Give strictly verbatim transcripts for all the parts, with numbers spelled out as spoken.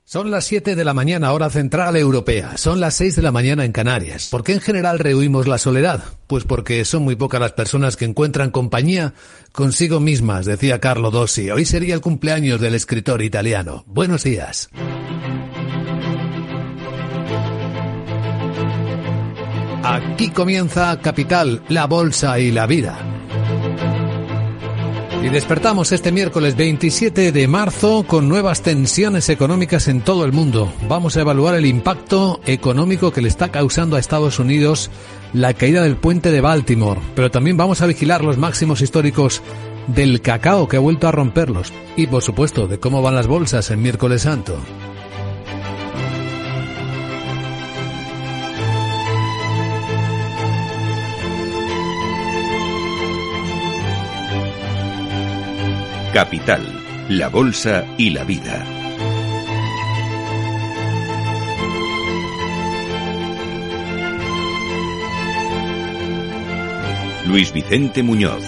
Son las siete de la mañana, hora central europea. Son las seis de la mañana en Canarias. ¿Por qué en general rehuimos la soledad? Pues porque son muy pocas las personas que encuentran compañía consigo mismas, decía Carlo Dossi. Hoy sería el cumpleaños del escritor italiano. Buenos días. Aquí comienza Capital, la bolsa y la vida. Y despertamos este miércoles veintisiete de marzo con nuevas tensiones económicas en todo el mundo. Vamos a evaluar el impacto económico que le está causando a Estados Unidos la caída del puente de Baltimore. Pero también vamos a vigilar los máximos históricos del cacao, que ha vuelto a romperlos. Y por supuesto, de cómo van las bolsas en miércoles santo. Capital, la bolsa y la vida. Luis Vicente Muñoz.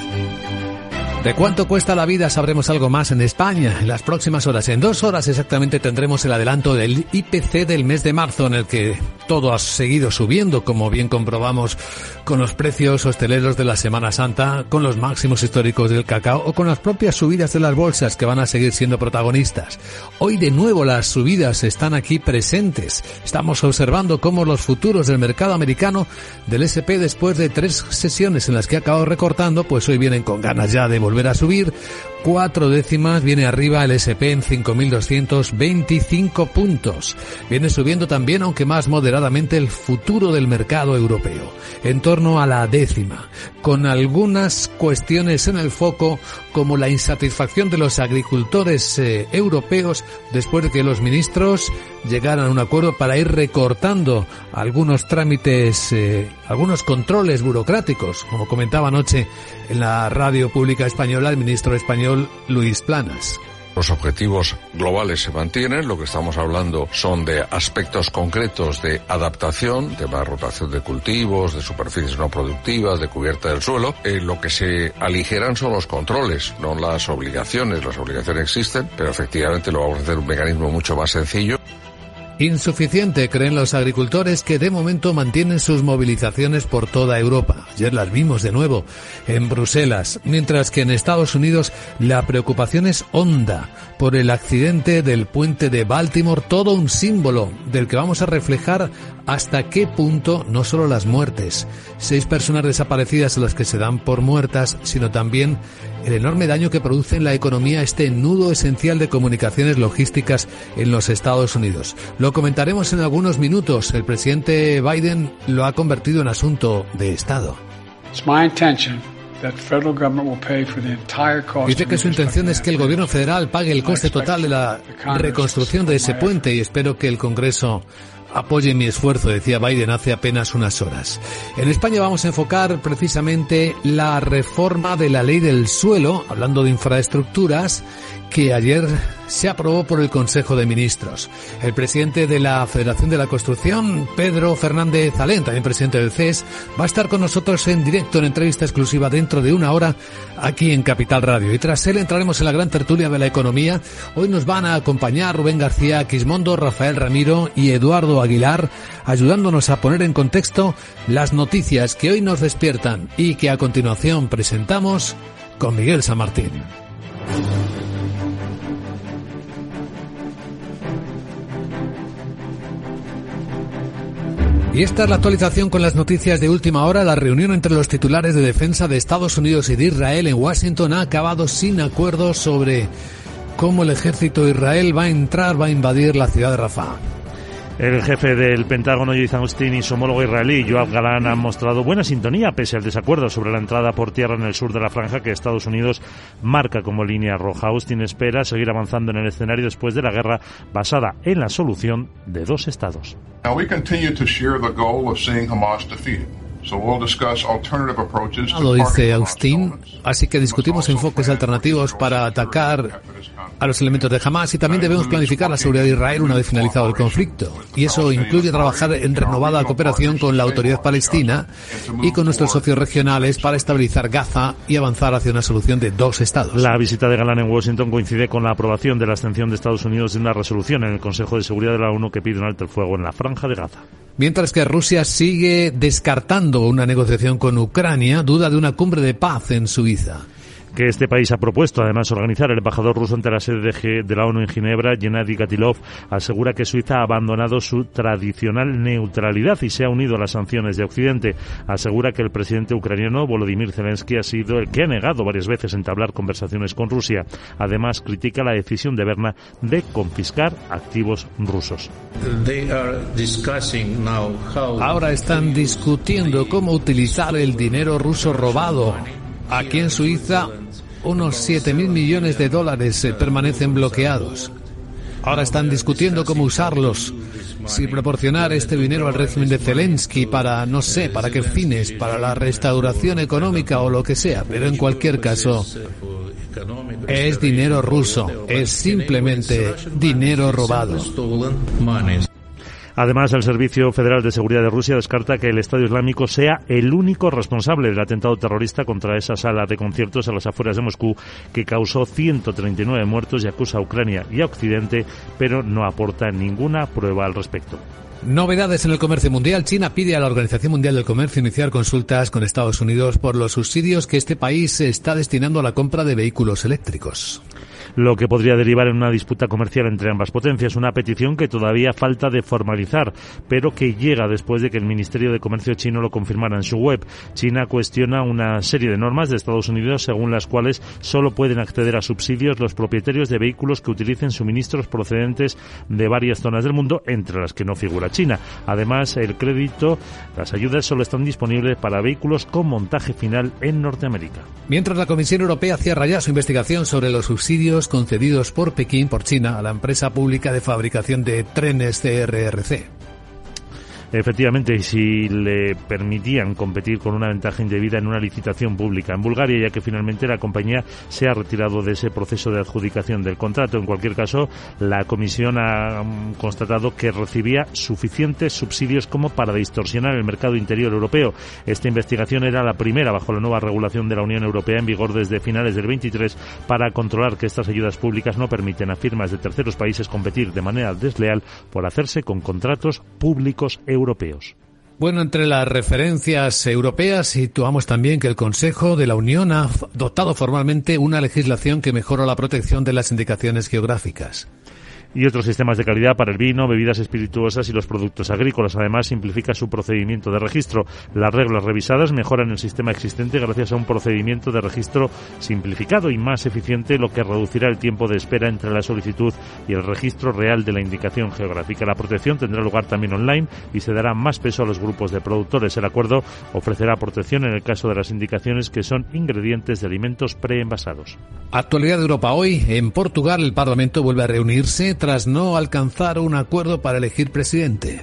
¿De cuánto cuesta la vida? Sabremos algo más en España en las próximas horas. En dos horas exactamente tendremos el adelanto del I P C del mes de marzo, en el que todo ha seguido subiendo, como bien comprobamos con los precios hosteleros de la Semana Santa, con los máximos históricos del cacao o con las propias subidas de las bolsas, que van a seguir siendo protagonistas. Hoy de nuevo las subidas están aquí presentes. Estamos observando cómo los futuros del mercado americano del ese and pe, después de tres sesiones en las que ha acabado recortando, pues hoy vienen con ganas ya de volver a subir. Cuatro décimas viene arriba el ese and pe en cinco mil doscientos veinticinco puntos. Viene subiendo también, aunque más moderadamente, el futuro del mercado europeo, en torno a la décima, con algunas cuestiones en el foco, como la insatisfacción de los agricultores eh, europeos después de que los ministros llegaran a un acuerdo para ir recortando algunos trámites, eh, algunos controles burocráticos, como comentaba anoche en la radio pública española el ministro español Luis Planas. Los objetivos globales se mantienen, lo que estamos hablando son de aspectos concretos de adaptación, de más rotación de cultivos, de superficies no productivas, de cubierta del suelo. Eh, lo que se aligeran son los controles, no las obligaciones. Las obligaciones existen, pero efectivamente lo vamos a hacer un mecanismo mucho más sencillo. Insuficiente, creen los agricultores, que de momento mantienen sus movilizaciones por toda Europa. Ayer las vimos de nuevo en Bruselas, mientras que en Estados Unidos la preocupación es honda por el accidente del puente de Baltimore, todo un símbolo del que vamos a reflejar hasta qué punto no solo las muertes, seis personas desaparecidas a las que se dan por muertas, sino también el enorme daño que produce en la economía este nudo esencial de comunicaciones logísticas en los Estados Unidos. Lo comentaremos en algunos minutos. El presidente Biden lo ha convertido en asunto de Estado. Dice que su intención es que el gobierno federal pague el coste total de la reconstrucción de ese puente, y espero que el Congreso apoye mi esfuerzo, decía Biden hace apenas unas horas. En España vamos a enfocar precisamente la reforma de la ley del suelo, hablando de infraestructuras, que ayer se aprobó por el Consejo de Ministros. El presidente de la Federación de la Construcción, Pedro Fernández Alén, también presidente del C E S, va a estar con nosotros en directo, en entrevista exclusiva dentro de una hora aquí en Capital Radio. Y tras él entraremos en la gran tertulia de la economía. Hoy nos van a acompañar Rubén García Quismondo, Rafael Ramiro y Eduardo Aguilar, ayudándonos a poner en contexto las noticias que hoy nos despiertan y que a continuación presentamos con Miguel San Martín. Y esta es la actualización con las noticias de última hora. La reunión entre los titulares de defensa de Estados Unidos y de Israel en Washington ha acabado sin acuerdo sobre cómo el ejército de Israel va a entrar, va a invadir la ciudad de Rafah. El jefe del Pentágono, Yoav Austin, y su homólogo israelí, Yoav Galán, han mostrado buena sintonía pese al desacuerdo sobre la entrada por tierra en el sur de la franja que Estados Unidos marca como línea roja. Austin espera seguir avanzando en el escenario después de la guerra, basada en la solución de dos estados. Now we continue to share the goal of seeing Hamas defeated. Lo dice Austin, así que discutimos enfoques alternativos para atacar a los elementos de Hamas y también debemos planificar la seguridad de Israel una vez finalizado el conflicto. Y eso incluye trabajar en renovada cooperación con la autoridad palestina y con nuestros socios regionales para estabilizar Gaza y avanzar hacia una solución de dos estados. La visita de Galán en Washington coincide con la aprobación de la abstención de Estados Unidos de una resolución en el Consejo de Seguridad de la ONU que pide un alto el fuego en la Franja de Gaza. Mientras que Rusia sigue descartando una negociación con Ucrania, duda de una cumbre de paz en Suiza. Que este país ha propuesto, además, organizar. El embajador ruso ante la sede de, G- de la ONU en Ginebra, Gennady Gatilov, asegura que Suiza ha abandonado su tradicional neutralidad y se ha unido a las sanciones de Occidente. Asegura que el presidente ucraniano, Volodymyr Zelensky, ha sido el que ha negado varias veces entablar conversaciones con Rusia. Además, critica la decisión de Berna de confiscar activos rusos. Ahora están discutiendo cómo utilizar el dinero ruso robado. Aquí en Suiza, unos siete mil millones de dólares permanecen bloqueados. Ahora están discutiendo cómo usarlos. Si proporcionar este dinero al régimen de Zelensky para, no sé, para qué fines, para la restauración económica o lo que sea. Pero en cualquier caso, es dinero ruso. Es simplemente dinero robado. Además, el Servicio Federal de Seguridad de Rusia descarta que el Estado Islámico sea el único responsable del atentado terrorista contra esa sala de conciertos a las afueras de Moscú que causó ciento treinta y nueve muertos y acusa a Ucrania y a Occidente, pero no aporta ninguna prueba al respecto. Novedades en el comercio mundial. China pide a la Organización Mundial del Comercio iniciar consultas con Estados Unidos por los subsidios que este país está destinando a la compra de vehículos eléctricos. Lo que podría derivar en una disputa comercial entre ambas potencias, una petición que todavía falta de formalizar, pero que llega después de que el Ministerio de Comercio chino lo confirmara en su web. China cuestiona una serie de normas de Estados Unidos según las cuales solo pueden acceder a subsidios los propietarios de vehículos que utilicen suministros procedentes de varias zonas del mundo, entre las que no figura China. Además, el crédito, las ayudas solo están disponibles para vehículos con montaje final en Norteamérica. Mientras la Comisión Europea cierra ya su investigación sobre los subsidios concedidos por Pekín, por China, a la empresa pública de fabricación de trenes C R R C. Efectivamente, y si le permitían competir con una ventaja indebida en una licitación pública en Bulgaria, ya que finalmente la compañía se ha retirado de ese proceso de adjudicación del contrato. En cualquier caso, la Comisión ha constatado que recibía suficientes subsidios como para distorsionar el mercado interior europeo. Esta investigación era la primera bajo la nueva regulación de la Unión Europea en vigor desde finales del veintitrés para controlar que estas ayudas públicas no permiten a firmas de terceros países competir de manera desleal por hacerse con contratos públicos europeos. europeos. Bueno, entre las referencias europeas situamos también que el Consejo de la Unión ha adoptado formalmente una legislación que mejora la protección de las indicaciones geográficas. Y otros sistemas de calidad para el vino, bebidas espirituosas y los productos agrícolas. Además, simplifica su procedimiento de registro. Las reglas revisadas mejoran el sistema existente gracias a un procedimiento de registro simplificado y más eficiente, lo que reducirá el tiempo de espera entre la solicitud y el registro real de la indicación geográfica. La protección tendrá lugar también online y se dará más peso a los grupos de productores. El acuerdo ofrecerá protección en el caso de las indicaciones que son ingredientes de alimentos preenvasados. Actualidad de Europa hoy. En Portugal, el Parlamento vuelve a reunirse tras no alcanzar un acuerdo para elegir presidente.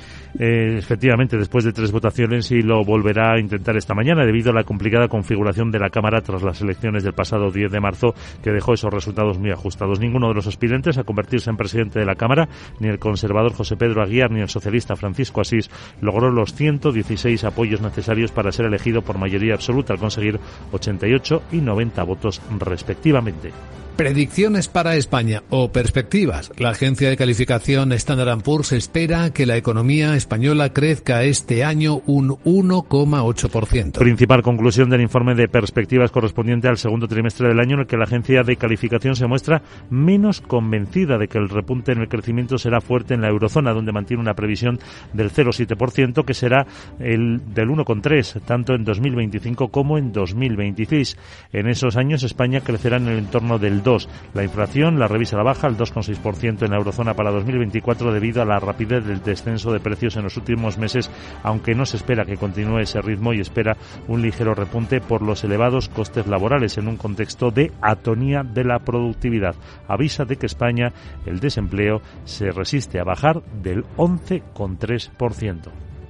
Eh, efectivamente, después de tres votaciones, y lo volverá a intentar esta mañana debido a la complicada configuración de la Cámara tras las elecciones del pasado diez de marzo, que dejó esos resultados muy ajustados. Ninguno de los aspirantes a convertirse en presidente de la Cámara, ni el conservador José Pedro Aguiar, ni el socialista Francisco Asís, logró los ciento dieciséis apoyos necesarios para ser elegido por mayoría absoluta, al conseguir ochenta y ocho y noventa votos respectivamente. Predicciones para España o perspectivas. La agencia de calificación Standard and Poor's espera que la economía española crezca este año un uno coma ocho por ciento. Principal conclusión del informe de perspectivas correspondiente al segundo trimestre del año, en el que la agencia de calificación se muestra menos convencida de que el repunte en el crecimiento será fuerte en la eurozona, donde mantiene una previsión del cero coma siete por ciento, que será el del uno coma tres por ciento, tanto en dos mil veinticinco como en dos mil veintiséis. En esos años España crecerá en el entorno del dos por ciento. La inflación la revisa a la baja al dos coma seis por ciento en la eurozona para dos mil veinticuatro debido a la rapidez del descenso de precios en los últimos meses, aunque no se espera que continúe ese ritmo y espera un ligero repunte por los elevados costes laborales en un contexto de atonía de la productividad. Avisa de que España, el desempleo se resiste a bajar del once coma tres por ciento.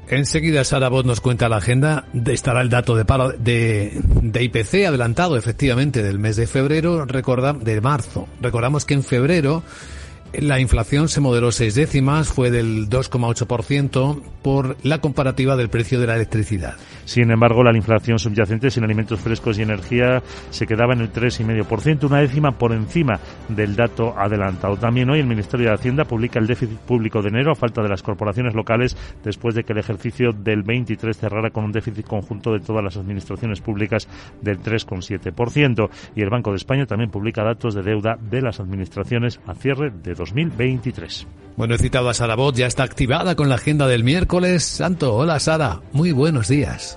Enseguida Sara Bot nos cuenta la agenda. Estará el dato de paro de, de I P C adelantado, efectivamente, del mes de febrero, recorda, de marzo. Recordamos que en febrero la inflación se moderó seis décimas, fue del dos coma ocho por ciento por la comparativa del precio de la electricidad. Sin embargo, la inflación subyacente sin alimentos frescos y energía se quedaba en el tres coma cinco por ciento, una décima por encima del dato adelantado. También hoy el Ministerio de Hacienda publica el déficit público de enero a falta de las corporaciones locales después de que el ejercicio del veintitrés cerrara con un déficit conjunto de todas las administraciones públicas del tres coma siete por ciento. Y el Banco de España también publica datos de deuda de las administraciones a cierre de dos mil veintitrés. Bueno, he citado a Sara Bot, ya está activada con la agenda del miércoles santo. Hola Sara, muy buenos días.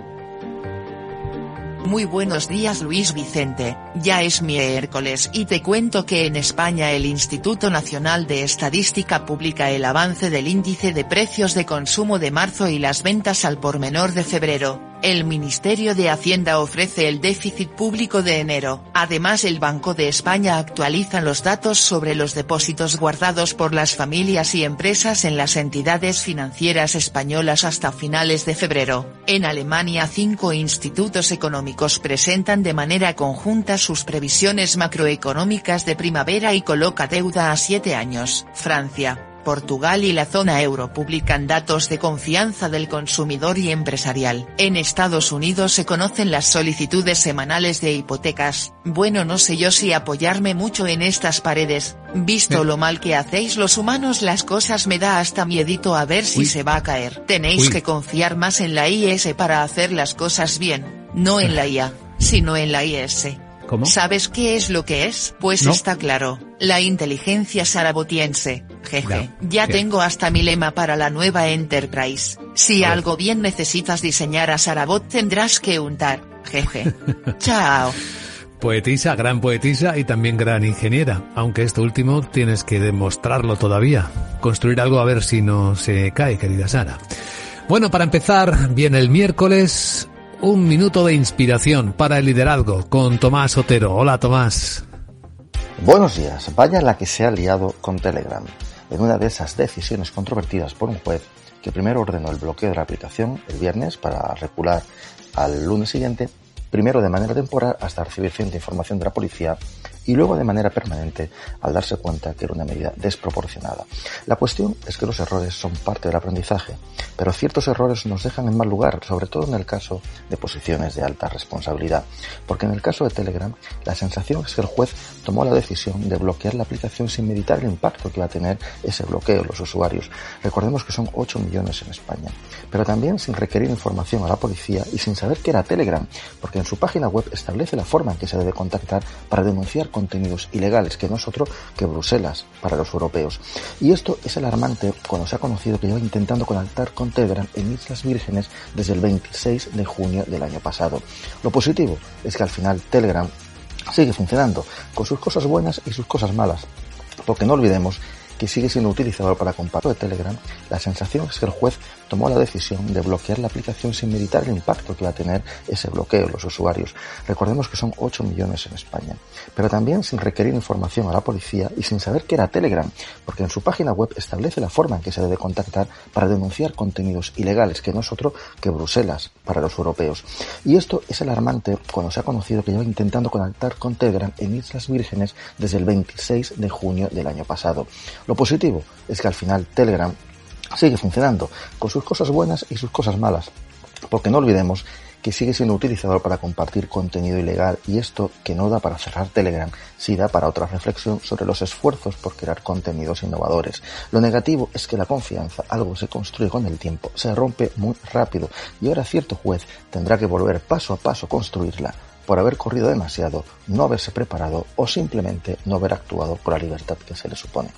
Muy buenos días Luis Vicente, ya es miércoles y te cuento que en España el Instituto Nacional de Estadística publica el avance del índice de precios de consumo de marzo y las ventas al por menor de febrero. El Ministerio de Hacienda ofrece el déficit público de enero. Además, el Banco de España actualiza los datos sobre los depósitos guardados por las familias y empresas en las entidades financieras españolas hasta finales de febrero. En Alemania, cinco institutos económicos presentan de manera conjunta sus previsiones macroeconómicas de primavera y coloca deuda a siete años. Francia, Portugal y la zona euro publican datos de confianza del consumidor y empresarial. En Estados Unidos se conocen las solicitudes semanales de hipotecas. Bueno, no sé yo si apoyarme mucho en estas paredes. Visto lo mal que hacéis los humanos las cosas, me da hasta miedito a ver si Uy. se va a caer. Tenéis Uy. que confiar más en la I S para hacer las cosas bien. No en la I A, sino en la I S. ¿Cómo? ¿Sabes qué es lo que es? Pues no. Está claro, la inteligencia sarabotiense. Jeje, no. ya ¿Qué? Tengo hasta mi lema para la nueva Enterprise. Si Pues. algo bien necesitas diseñar a Sarabot tendrás que untar. Jeje. Chao. Poetisa, gran poetisa y también gran ingeniera, aunque esto último tienes que demostrarlo todavía. Construir algo a ver si no se cae, querida Sara. Bueno, para empezar, viene el miércoles, un minuto de inspiración para el liderazgo con Tomás Otero. Hola, Tomás. Buenos días. Vaya la que se ha liado con Telegram. En una de esas decisiones controvertidas por un juez que primero ordenó el bloqueo de la aplicación el viernes para recular al lunes siguiente, primero de manera temporal hasta recibir cierta información de la policía y luego de manera permanente al darse cuenta que era una medida desproporcionada. La cuestión es que los errores son parte del aprendizaje, pero ciertos errores nos dejan en mal lugar, sobre todo en el caso de posiciones de alta responsabilidad, porque en el caso de Telegram la sensación es que el juez tomó la decisión de bloquear la aplicación sin meditar el impacto que va a tener ese bloqueo en los usuarios. Recordemos que son ocho millones en España, pero también sin requerir información a la policía y sin saber qué era Telegram, porque en su página web establece la forma en que se debe contactar para denunciar contenidos ilegales, que no es otro que Bruselas para los europeos. Y esto es alarmante cuando se ha conocido que lleva intentando conectar con Telegram en Islas Vírgenes desde el veintiséis de junio del año pasado. Lo positivo es que al final Telegram sigue funcionando, con sus cosas buenas y sus cosas malas, porque no olvidemos que sigue siendo utilizado para compartir de Telegram. La sensación es que el juez tomó la decisión de bloquear la aplicación sin meditar el impacto que va a tener ese bloqueo en los usuarios. Recordemos que son ocho millones en España, pero también sin requerir información a la policía y sin saber qué era Telegram, porque en su página web establece la forma en que se debe contactar para denunciar contenidos ilegales, que no es otro que Bruselas para los europeos. Y esto es alarmante cuando se ha conocido que lleva intentando conectar con Telegram en Islas Vírgenes desde el veintiséis de junio del año pasado. Lo positivo es que al final Telegram sigue funcionando, con sus cosas buenas y sus cosas malas, porque no olvidemos que sigue siendo utilizado para compartir contenido ilegal, y esto que no da para cerrar Telegram, sí da para otra reflexión sobre los esfuerzos por crear contenidos innovadores. Lo negativo es que la confianza, algo que se construye con el tiempo, se rompe muy rápido, y ahora cierto juez tendrá que volver paso a paso a construirla, por haber corrido demasiado, no haberse preparado o simplemente no haber actuado con la libertad que se le supone.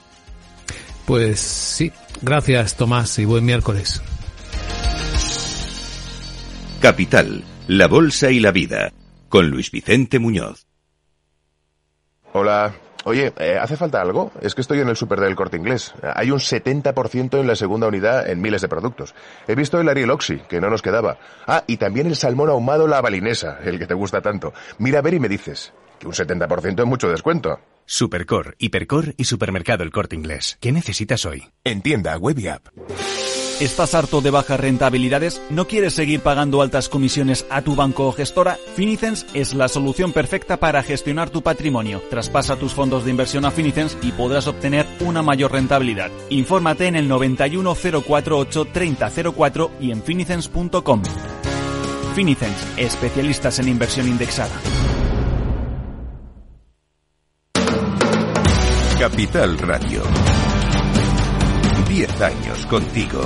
Pues sí, gracias Tomás y buen miércoles. Capital, la bolsa y la vida, con Luis Vicente Muñoz. Hola. Oye, ¿eh, ¿hace falta algo? Es que estoy en el súper del Corte Inglés. Hay un setenta por ciento en la segunda unidad en miles de productos. He visto el Ariel Oxy, que no nos quedaba. Ah, y también el salmón ahumado la balinesa, el que te gusta tanto. Mira a ver y me dices que un setenta por ciento es mucho descuento. Supercor, Hipercor y Supermercado El Corte Inglés. ¿Qué necesitas hoy? En tienda, web y app. ¿Estás harto de bajas rentabilidades? ¿No quieres seguir pagando altas comisiones a tu banco o gestora? Finicens es la solución perfecta para gestionar tu patrimonio. Traspasa tus fondos de inversión a Finicens y podrás obtener una mayor rentabilidad. Infórmate en el noventa y uno cero cuarenta y ocho treinta cero cuatro y en finicens punto com. Finicens, especialistas en inversión indexada. Capital Radio. Diez años contigo.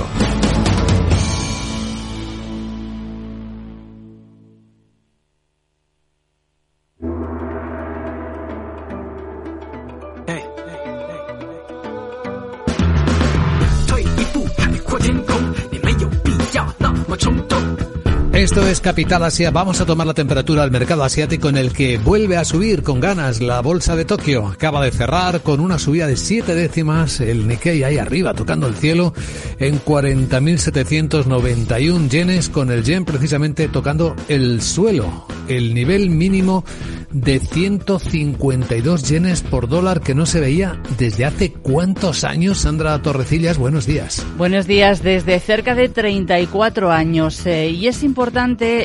Esto es Capital Asia. Vamos a tomar la temperatura del mercado asiático, en el que vuelve a subir con ganas la bolsa de Tokio. Acaba de cerrar con una subida de siete décimas. El Nikkei ahí arriba, tocando el cielo, en cuarenta mil setecientos noventa y uno yenes, con el yen precisamente tocando el suelo, el nivel mínimo de ciento cincuenta y dos yenes por dólar, que no se veía desde hace cuántos años. Sandra Torrecillas, buenos días. Buenos días, desde cerca de treinta y cuatro años. Eh, y es importante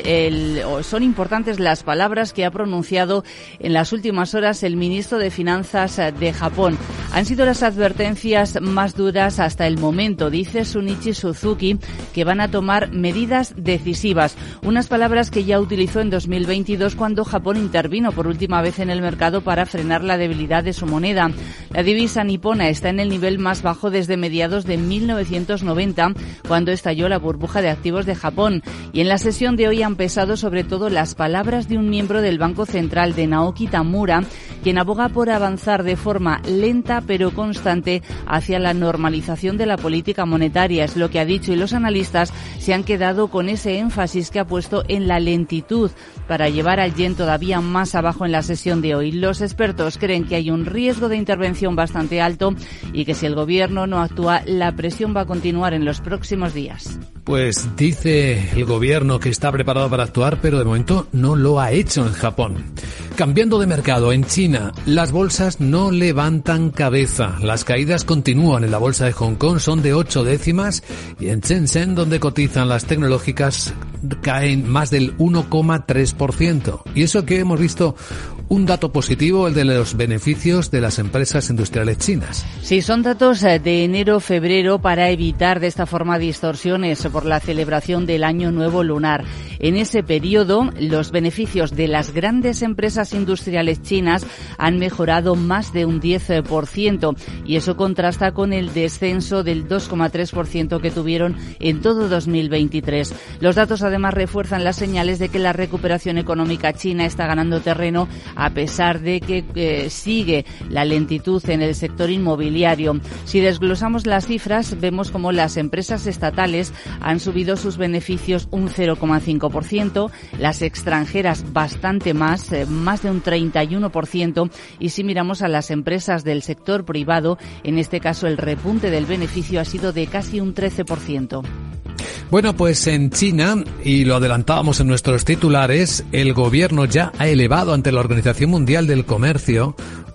El, son importantes las palabras que ha pronunciado en las últimas horas el ministro de Finanzas de Japón. Han sido las advertencias más duras hasta el momento, dice Shunichi Suzuki, que van a tomar medidas decisivas. Unas palabras que ya utilizó en dos mil veintidós, cuando Japón intervino por última vez en el mercado para frenar la debilidad de su moneda. La divisa nipona está en el nivel más bajo desde mediados de mil novecientos noventa, cuando estalló la burbuja de activos de Japón. Y en la sesión de hoy han pesado sobre todo las palabras de un miembro del Banco Central, de Naoki Tamura, quien aboga por avanzar de forma lenta pero constante hacia la normalización de la política monetaria. Es lo que ha dicho, y los analistas se han quedado con ese énfasis que ha puesto en la lentitud para llevar al yen todavía más abajo en la sesión de hoy. Los expertos creen que hay un riesgo de intervención bastante alto y que si el gobierno no actúa, la presión va a continuar en los próximos días. Pues dice el gobierno que está preparado para actuar, pero de momento no lo ha hecho en Japón. Cambiando de mercado, en China, las bolsas no levantan cabeza. Las caídas continúan. En la bolsa de Hong Kong son de ocho décimas, y en Shenzhen, donde cotizan las tecnológicas, caen más del uno coma tres por ciento. Y eso que hemos visto un dato positivo, el de los beneficios de las empresas industriales chinas. Sí, son datos de enero-febrero para evitar de esta forma distorsiones por la celebración del Año Nuevo Lunar. En ese periodo, los beneficios de las grandes empresas industriales chinas han mejorado más de un diez por ciento, y eso contrasta con el descenso del dos coma tres por ciento que tuvieron en todo dos mil veintitrés. Los datos además refuerzan las señales de que la recuperación económica china está ganando terreno, a pesar de que eh, sigue la lentitud en el sector inmobiliario. Si desglosamos las cifras, vemos como las empresas estatales han subido sus beneficios un cero coma cinco por ciento, las extranjeras bastante más, eh, más de un treinta y uno por ciento, y si miramos a las empresas del sector privado, en este caso el repunte del beneficio ha sido de casi un trece por ciento. Bueno, pues en China, y lo adelantábamos en nuestros titulares, el gobierno ya ha elevado ante la Organización Mundial del Comercio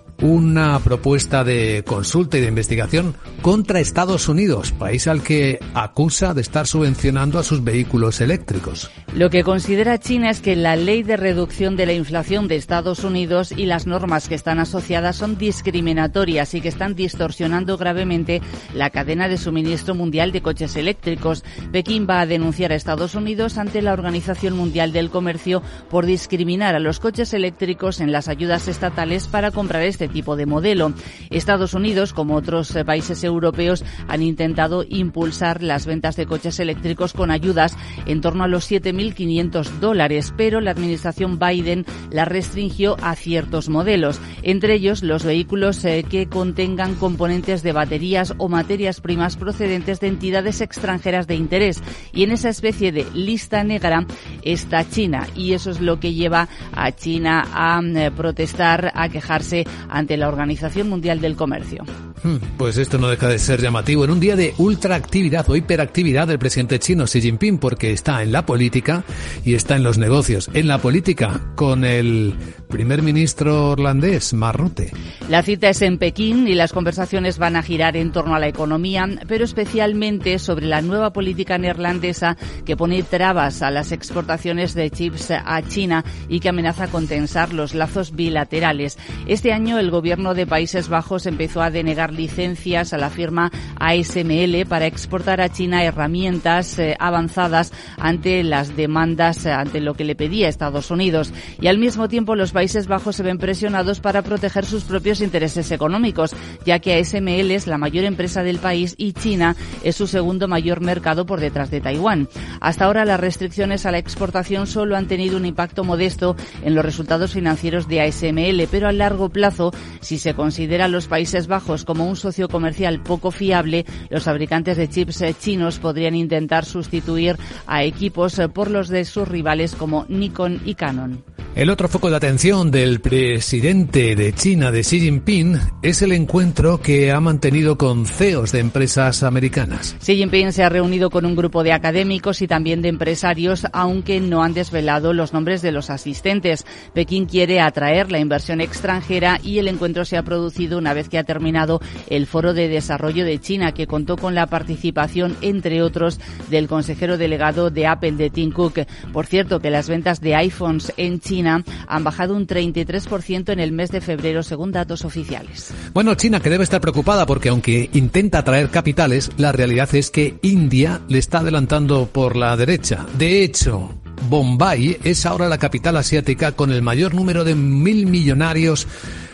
una propuesta de consulta y de investigación contra Estados Unidos, país al que acusa de estar subvencionando a sus vehículos eléctricos. Lo que considera China es que la ley de reducción de la inflación de Estados Unidos y las normas que están asociadas son discriminatorias y que están distorsionando gravemente la cadena de suministro mundial de coches eléctricos. Pekín va a denunciar a Estados Unidos ante la Organización Mundial del Comercio por discriminar a los coches eléctricos en las ayudas estatales para comprar este tipo de modelo. Estados Unidos, como otros países europeos, han intentado impulsar las ventas de coches eléctricos con ayudas en torno a los siete mil quinientos dólares, pero la administración Biden la restringió a ciertos modelos, entre ellos los vehículos eh, que contengan componentes de baterías o materias primas procedentes de entidades extranjeras de interés. Y en esa especie de lista negra está China, y eso es lo que lleva a China a eh, protestar, a quejarse ante la Organización Mundial del Comercio. Pues esto no deja de ser llamativo en un día de ultraactividad o hiperactividad del presidente chino Xi Jinping, porque está en la política y está en los negocios. En la política con el primer ministro irlandés, Mark Rutte. La cita es en Pekín y las conversaciones van a girar en torno a la economía, pero especialmente sobre la nueva política neerlandesa que pone trabas a las exportaciones de chips a China y que amenaza con tensar los lazos bilaterales. Este año el gobierno de Países Bajos empezó a denegar licencias a la firma A S M L para exportar a China herramientas eh, avanzadas ante las demandas, eh, ante lo que le pedía Estados Unidos. Y al mismo tiempo los Países Bajos se ven presionados para proteger sus propios intereses económicos, ya que A S M L es la mayor empresa del país y China es su segundo mayor mercado por detrás de Taiwán. Hasta ahora las restricciones a la exportación solo han tenido un impacto modesto en los resultados financieros de A S M L, pero a largo plazo, si se considera a los Países Bajos como un socio comercial poco fiable, los fabricantes de chips chinos podrían intentar sustituir a equipos por los de sus rivales como Nikon y Canon. El otro foco de atención del presidente de China, de Xi Jinping, es el encuentro que ha mantenido con C E Os de empresas americanas. Xi Jinping se ha reunido con un grupo de académicos y también de empresarios, aunque no han desvelado los nombres de los asistentes. Pekín quiere atraer la inversión extranjera y el encuentro se ha producido una vez que ha terminado el Foro de Desarrollo de China, que contó con la participación, entre otros, del consejero delegado de Apple, de Tim Cook. Por cierto, que las ventas de iPhones en China han bajado un treinta y tres por ciento en el mes de febrero, según datos oficiales. Bueno, China, que debe estar preocupada porque aunque intenta atraer capitales, la realidad es que India le está adelantando por la derecha. De hecho, Bombay es ahora la capital asiática con el mayor número de mil millonarios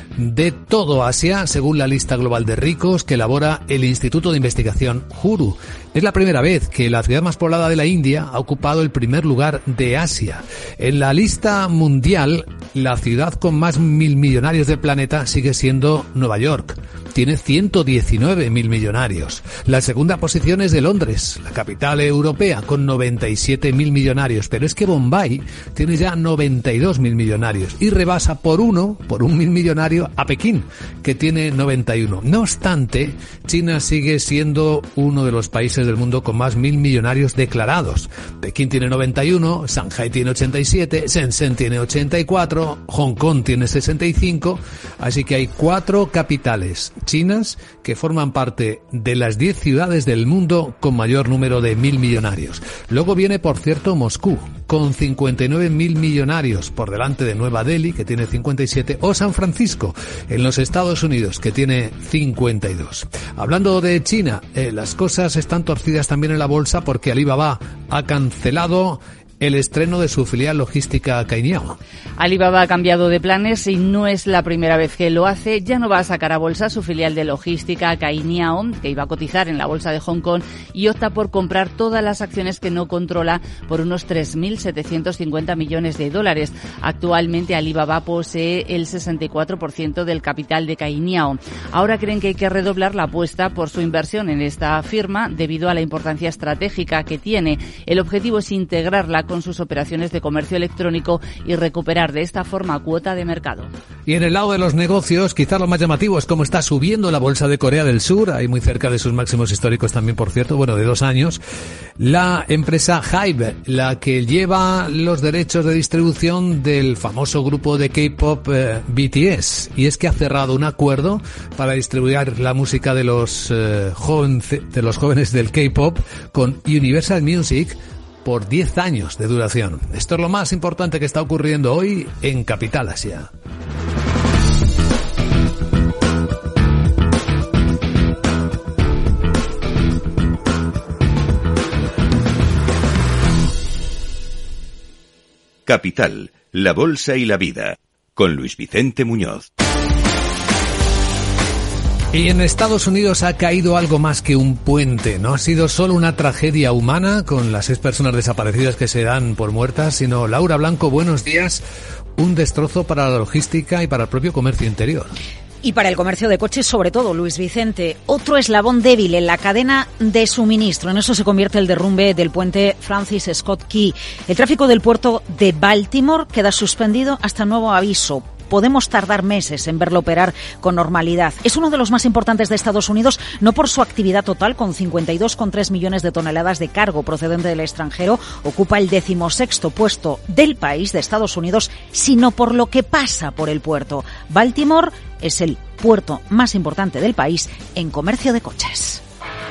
de todo Asia, según la lista global de ricos que elabora el Instituto de Investigación Huru. Es la primera vez que la ciudad más poblada de la India ha ocupado el primer lugar de Asia. En la lista mundial, la ciudad con más mil millonarios del planeta sigue siendo Nueva York. Tiene ciento diecinueve mil millonarios. La segunda posición es de Londres, la capital europea, con noventa y siete mil millonarios. Pero es que Bombay tiene ya noventa y dos mil millonarios y rebasa por uno, por un mil millonario, a Pekín, que tiene noventa y uno. No obstante, China sigue siendo uno de los países del mundo con más mil millonarios declarados. Pekín tiene noventa y uno, Shanghai tiene ochenta y siete, Shenzhen tiene ochenta y cuatro, Hong Kong tiene sesenta y cinco, así que hay cuatro capitales chinas que forman parte de las diez ciudades del mundo con mayor número de mil millonarios. Luego viene, por cierto, Moscú, con cincuenta y nueve mil millonarios, por delante de Nueva Delhi, que tiene cincuenta y siete, o San Francisco, en los Estados Unidos, que tiene cincuenta y dos. Hablando de China, eh, las cosas están torcidas también en la bolsa porque Alibaba ha cancelado el estreno de su filial logística Cainiao. Alibaba ha cambiado de planes y no es la primera vez que lo hace. Ya no va a sacar a bolsa su filial de logística Cainiao, que iba a cotizar en la bolsa de Hong Kong, y opta por comprar todas las acciones que no controla por unos tres mil setecientos cincuenta millones de dólares. Actualmente Alibaba posee el sesenta y cuatro por ciento del capital de Cainiao. Ahora creen que hay que redoblar la apuesta por su inversión en esta firma debido a la importancia estratégica que tiene. El objetivo es integrarla con sus operaciones de comercio electrónico y recuperar de esta forma cuota de mercado. Y en el lado de los negocios, quizás lo más llamativo es cómo está subiendo la bolsa de Corea del Sur, ahí muy cerca de sus máximos históricos también, por cierto, bueno, de dos años. La empresa Hybe, la que lleva los derechos de distribución del famoso grupo de K-pop eh, B T S, y es que ha cerrado un acuerdo para distribuir la música de los, eh, joven, de los jóvenes del K-pop con Universal Music por diez años de duración. Esto es lo más importante que está ocurriendo hoy en Capital Asia. Capital, la bolsa y la vida, con Luis Vicente Muñoz. Y en Estados Unidos ha caído algo más que un puente. No ha sido solo una tragedia humana con las seis personas desaparecidas que se dan por muertas, sino, Laura Blanco, buenos días, un destrozo para la logística y para el propio comercio interior. Y para el comercio de coches, sobre todo, Luis Vicente. Otro eslabón débil en la cadena de suministro. En eso se convierte el derrumbe del puente Francis Scott Key. El tráfico del puerto de Baltimore queda suspendido hasta nuevo aviso. podemos tardar meses en verlo operar con normalidad. Es uno de los más importantes de Estados Unidos, no por su actividad total, con cincuenta y dos coma tres millones de toneladas de cargo procedente del extranjero, ocupa el decimosexto puesto del país de Estados Unidos, sino por lo que pasa por el puerto. Baltimore es el puerto más importante del país en comercio de coches.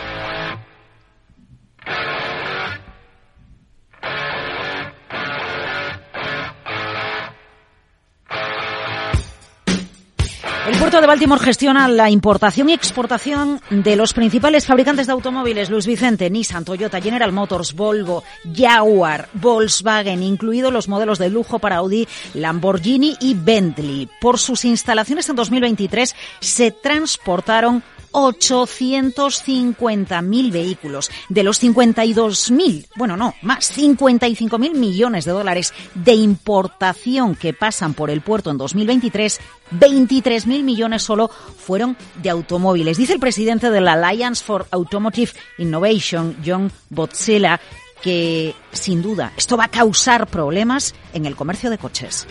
El puerto de Baltimore gestiona la importación y exportación de los principales fabricantes de automóviles: Luis Vicente, Nissan, Toyota, General Motors, Volvo, Jaguar, Volkswagen, incluidos los modelos de lujo para Audi, Lamborghini y Bentley. Por sus instalaciones en dos mil veintitrés se transportaron ochocientos cincuenta mil vehículos. De los cincuenta y dos mil, bueno, no, más, cincuenta y cinco mil millones de dólares de importación que pasan por el puerto en dos mil veintitrés, veintitrés mil millones solo fueron de automóviles. Dice el presidente de la Alliance for Automotive Innovation, John Botzilla, que sin duda esto va a causar problemas en el comercio de coches.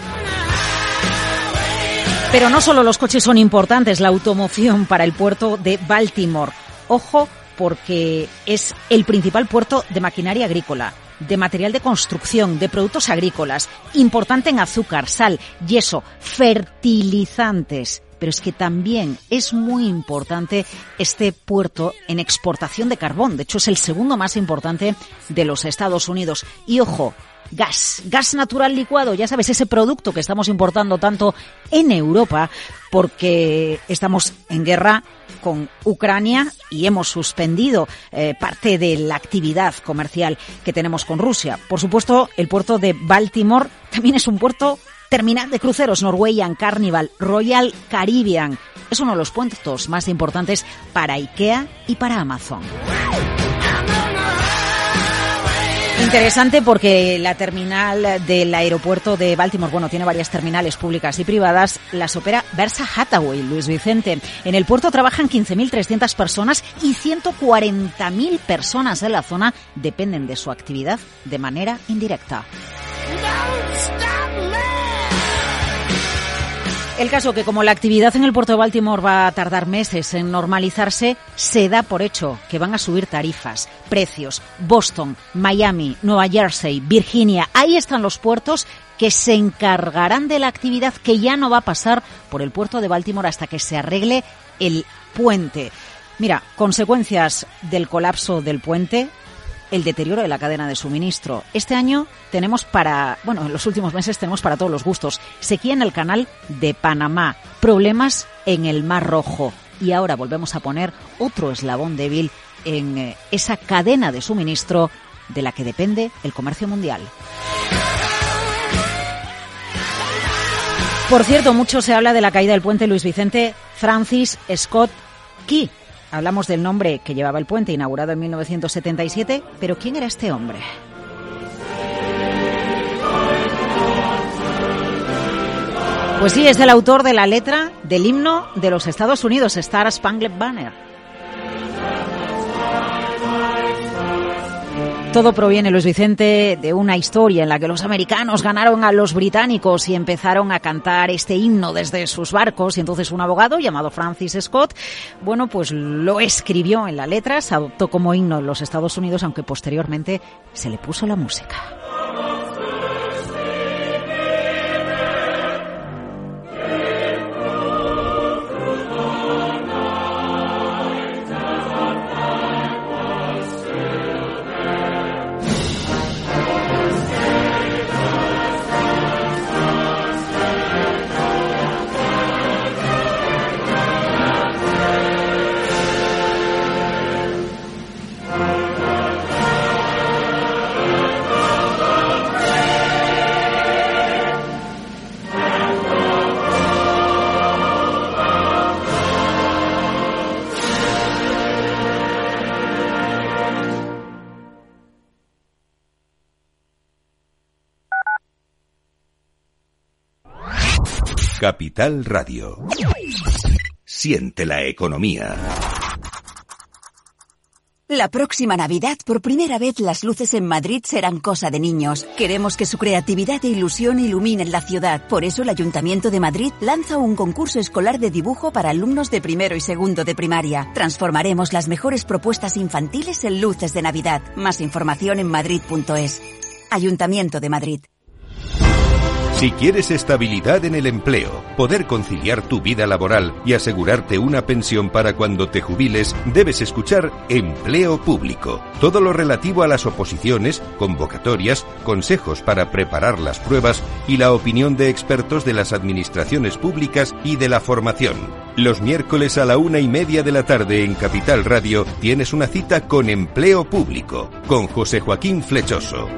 Pero no solo los coches son importantes, la automoción para el puerto de Baltimore. Ojo, porque es el principal puerto de maquinaria agrícola, de material de construcción, de productos agrícolas, importante en azúcar, sal, yeso, fertilizantes. Pero es que también es muy importante este puerto en exportación de carbón. De hecho, es el segundo más importante de los Estados Unidos. Y ojo, gas, gas natural licuado, ya sabes, ese producto que estamos importando tanto en Europa porque estamos en guerra con Ucrania y hemos suspendido eh, parte de la actividad comercial que tenemos con Rusia. Por supuesto, el puerto de Baltimore también es un puerto terminal de cruceros: Norwegian, Carnival, Royal Caribbean. Es uno de los puertos más importantes para IKEA y para Amazon. Interesante porque la terminal del aeropuerto de Baltimore, bueno, tiene varias terminales públicas y privadas, las opera Berkshire Hathaway, Luis Vicente. En el puerto trabajan quince mil trescientas personas y ciento cuarenta mil personas en la zona dependen de su actividad de manera indirecta. El caso que, como la actividad en el puerto de Baltimore va a tardar meses en normalizarse, se da por hecho que van a subir tarifas, precios. Boston, Miami, Nueva Jersey, Virginia, ahí están los puertos que se encargarán de la actividad que ya no va a pasar por el puerto de Baltimore hasta que se arregle el puente. Mira, consecuencias del colapso del puente: el deterioro de la cadena de suministro. Este año tenemos para, bueno, en los últimos meses tenemos para todos los gustos. Sequía en el canal de Panamá, problemas en el Mar Rojo. Y ahora volvemos a poner otro eslabón débil en eh, esa cadena de suministro de la que depende el comercio mundial. Por cierto, mucho se habla de la caída del puente Luis Vicente Francis Scott Key. Hablamos del nombre que llevaba el puente, inaugurado en mil novecientos setenta y siete, pero ¿quién era este hombre? Pues sí, es el autor de la letra del himno de los Estados Unidos, Star Spangled Banner. Todo proviene, Luis Vicente, de una historia en la que los americanos ganaron a los británicos y empezaron a cantar este himno desde sus barcos. Y entonces un abogado llamado Francis Scott, bueno, pues lo escribió en la letra, se adoptó como himno en los Estados Unidos, aunque posteriormente se le puso la música. Capital Radio. Siente la economía. La próxima Navidad, por primera vez, las luces en Madrid serán cosa de niños. Queremos que su creatividad e ilusión iluminen la ciudad. Por eso el Ayuntamiento de Madrid lanza un concurso escolar de dibujo para alumnos de primero y segundo de primaria. Transformaremos las mejores propuestas infantiles en luces de Navidad. Más información en madrid punto es. Ayuntamiento de Madrid. Si quieres estabilidad en el empleo, poder conciliar tu vida laboral y asegurarte una pensión para cuando te jubiles, debes escuchar Empleo Público. Todo lo relativo a las oposiciones, convocatorias, consejos para preparar las pruebas y la opinión de expertos de las administraciones públicas y de la formación. Los miércoles a la una y media de la tarde en Capital Radio tienes una cita con Empleo Público, con José Joaquín Flechoso.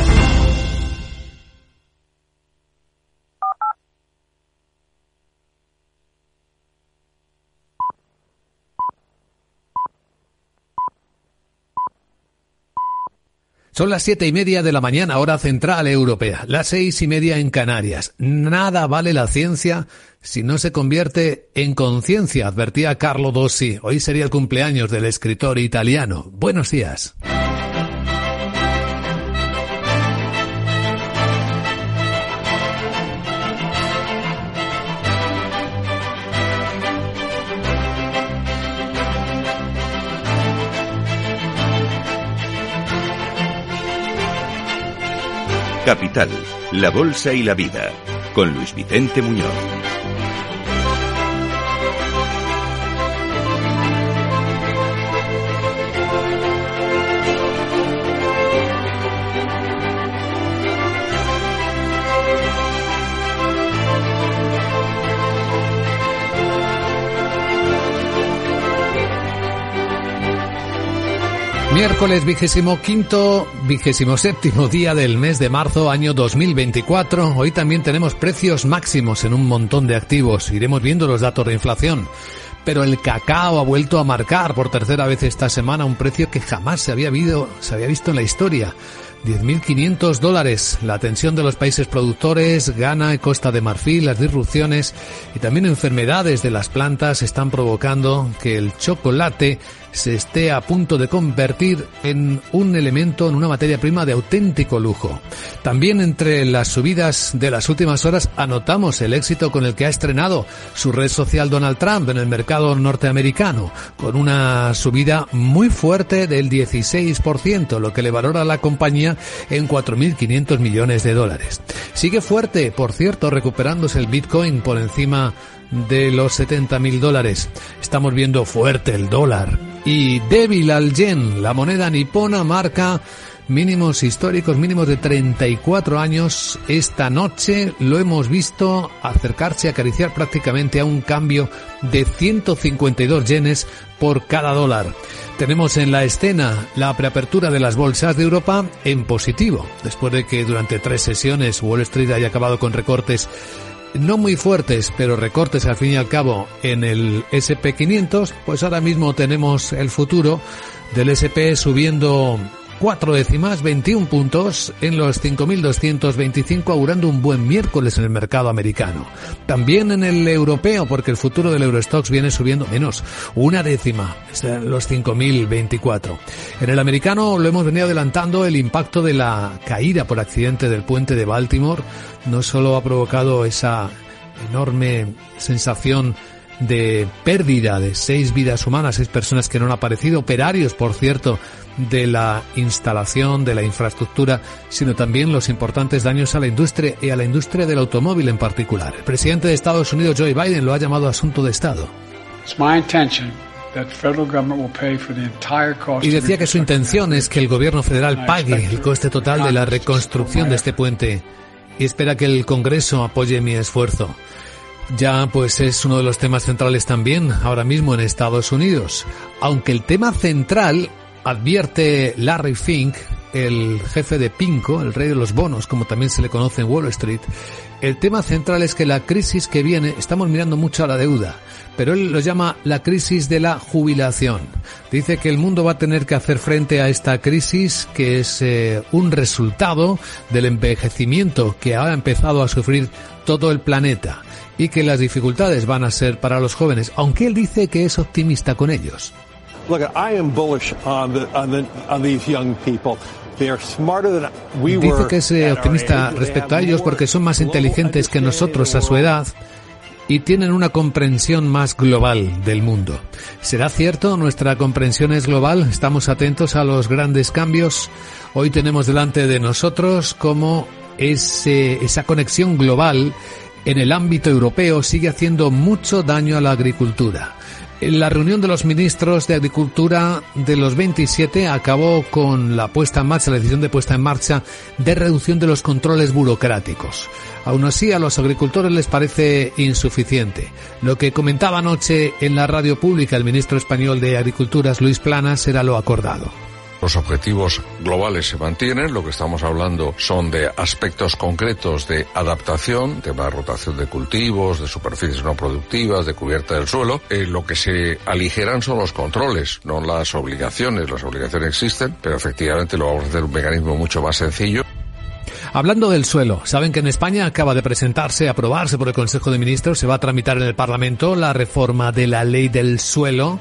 Son las siete y media de la mañana, hora central europea, las seis y media en Canarias. Nada vale la ciencia si no se convierte en conciencia, advertía Carlo Dossi. Hoy sería el cumpleaños del escritor italiano. Buenos días. Capital, la Bolsa y la Vida, con Luis Vicente Muñoz. Miércoles vigésimo quinto, vigésimo séptimo día del mes de marzo, año dos mil veinticuatro. Hoy también tenemos precios máximos en un montón de activos. Iremos viendo los datos de inflación. Pero el cacao ha vuelto a marcar por tercera vez esta semana un precio que jamás se había, visto, se había visto en la historia. diez mil quinientos dólares. La tensión de los países productores, Ghana y Costa de Marfil, las disrupciones y también enfermedades de las plantas están provocando que el chocolate se esté a punto de convertir en un elemento, en una materia prima de auténtico lujo. También entre las subidas de las últimas horas anotamos el éxito con el que ha estrenado su red social Donald Trump en el mercado norteamericano, con una subida muy fuerte del dieciséis por ciento, lo que le valora a la compañía en cuatro mil quinientos millones de dólares. Sigue fuerte, por cierto, recuperándose el Bitcoin por encima de los setenta mil dólares. Estamos viendo fuerte el dólar y débil al yen. La moneda nipona marca mínimos históricos, mínimos de treinta y cuatro años. Esta noche lo hemos visto acercarse, acariciar prácticamente a un cambio de ciento cincuenta y dos yenes por cada dólar. Tenemos en la escena la preapertura de las bolsas de Europa en positivo, después de que durante tres sesiones Wall Street haya acabado con recortes no muy fuertes, pero recortes al fin y al cabo en el ese and pe quinientos, pues ahora mismo tenemos el futuro del ese and pe subiendo cuatro décimas, veintiún puntos en los cinco mil doscientos veinticinco, augurando un buen miércoles en el mercado americano. También en el europeo, porque el futuro del Eurostoxx viene subiendo menos, una décima, los cinco mil veinticuatro. En el americano lo hemos venido adelantando, el impacto de la caída por accidente del puente de Baltimore no solo ha provocado esa enorme sensación de pérdida de seis vidas humanas, seis personas que no han aparecido, operarios, por cierto, de la instalación, de la infraestructura, sino también los importantes daños a la industria y a la industria del automóvil en particular. El presidente de Estados Unidos, Joe Biden, lo ha llamado asunto de Estado. Y decía que su intención es que el gobierno federal pague el coste total de la reconstrucción de este puente y espera que el Congreso apoye mi esfuerzo. Ya pues es uno de los temas centrales también ahora mismo en Estados Unidos, aunque el tema central, advierte Larry Fink, el jefe de Pinco, el rey de los bonos, como también se le conoce en Wall Street, el tema central es que la crisis que viene, estamos mirando mucho a la deuda, pero él lo llama la crisis de la jubilación. Dice que el mundo va a tener que hacer frente a esta crisis, que es eh, un resultado del envejecimiento que ha empezado a sufrir todo el planeta y que las dificultades van a ser para los jóvenes, aunque él dice que es optimista con ellos. Look, I am bullish on the, on the, on these young people. Dice que es eh, optimista respecto a ellos porque son más inteligentes que nosotros a su edad y tienen una comprensión más global del mundo. ¿Será cierto? ¿Nuestra comprensión es global? ¿Estamos atentos a los grandes cambios? Hoy tenemos delante de nosotros cómo ese, esa conexión global en el ámbito europeo sigue haciendo mucho daño a la agricultura. La reunión de los ministros de Agricultura de los veintisiete acabó con la puesta en marcha, la decisión de puesta en marcha de reducción de los controles burocráticos. Aún así, a los agricultores les parece insuficiente. Lo que comentaba anoche en la radio pública el ministro español de Agricultura, Luis Planas, era lo acordado. Los objetivos globales se mantienen, lo que estamos hablando son de aspectos concretos de adaptación, tema de rotación de cultivos, de superficies no productivas, de cubierta del suelo. Eh, lo que se aligeran son los controles, no las obligaciones. Las obligaciones existen, pero efectivamente lo vamos a hacer un mecanismo mucho más sencillo. Hablando del suelo, saben que en España acaba de presentarse, aprobarse por el Consejo de Ministros, se va a tramitar en el Parlamento la reforma de la ley del suelo.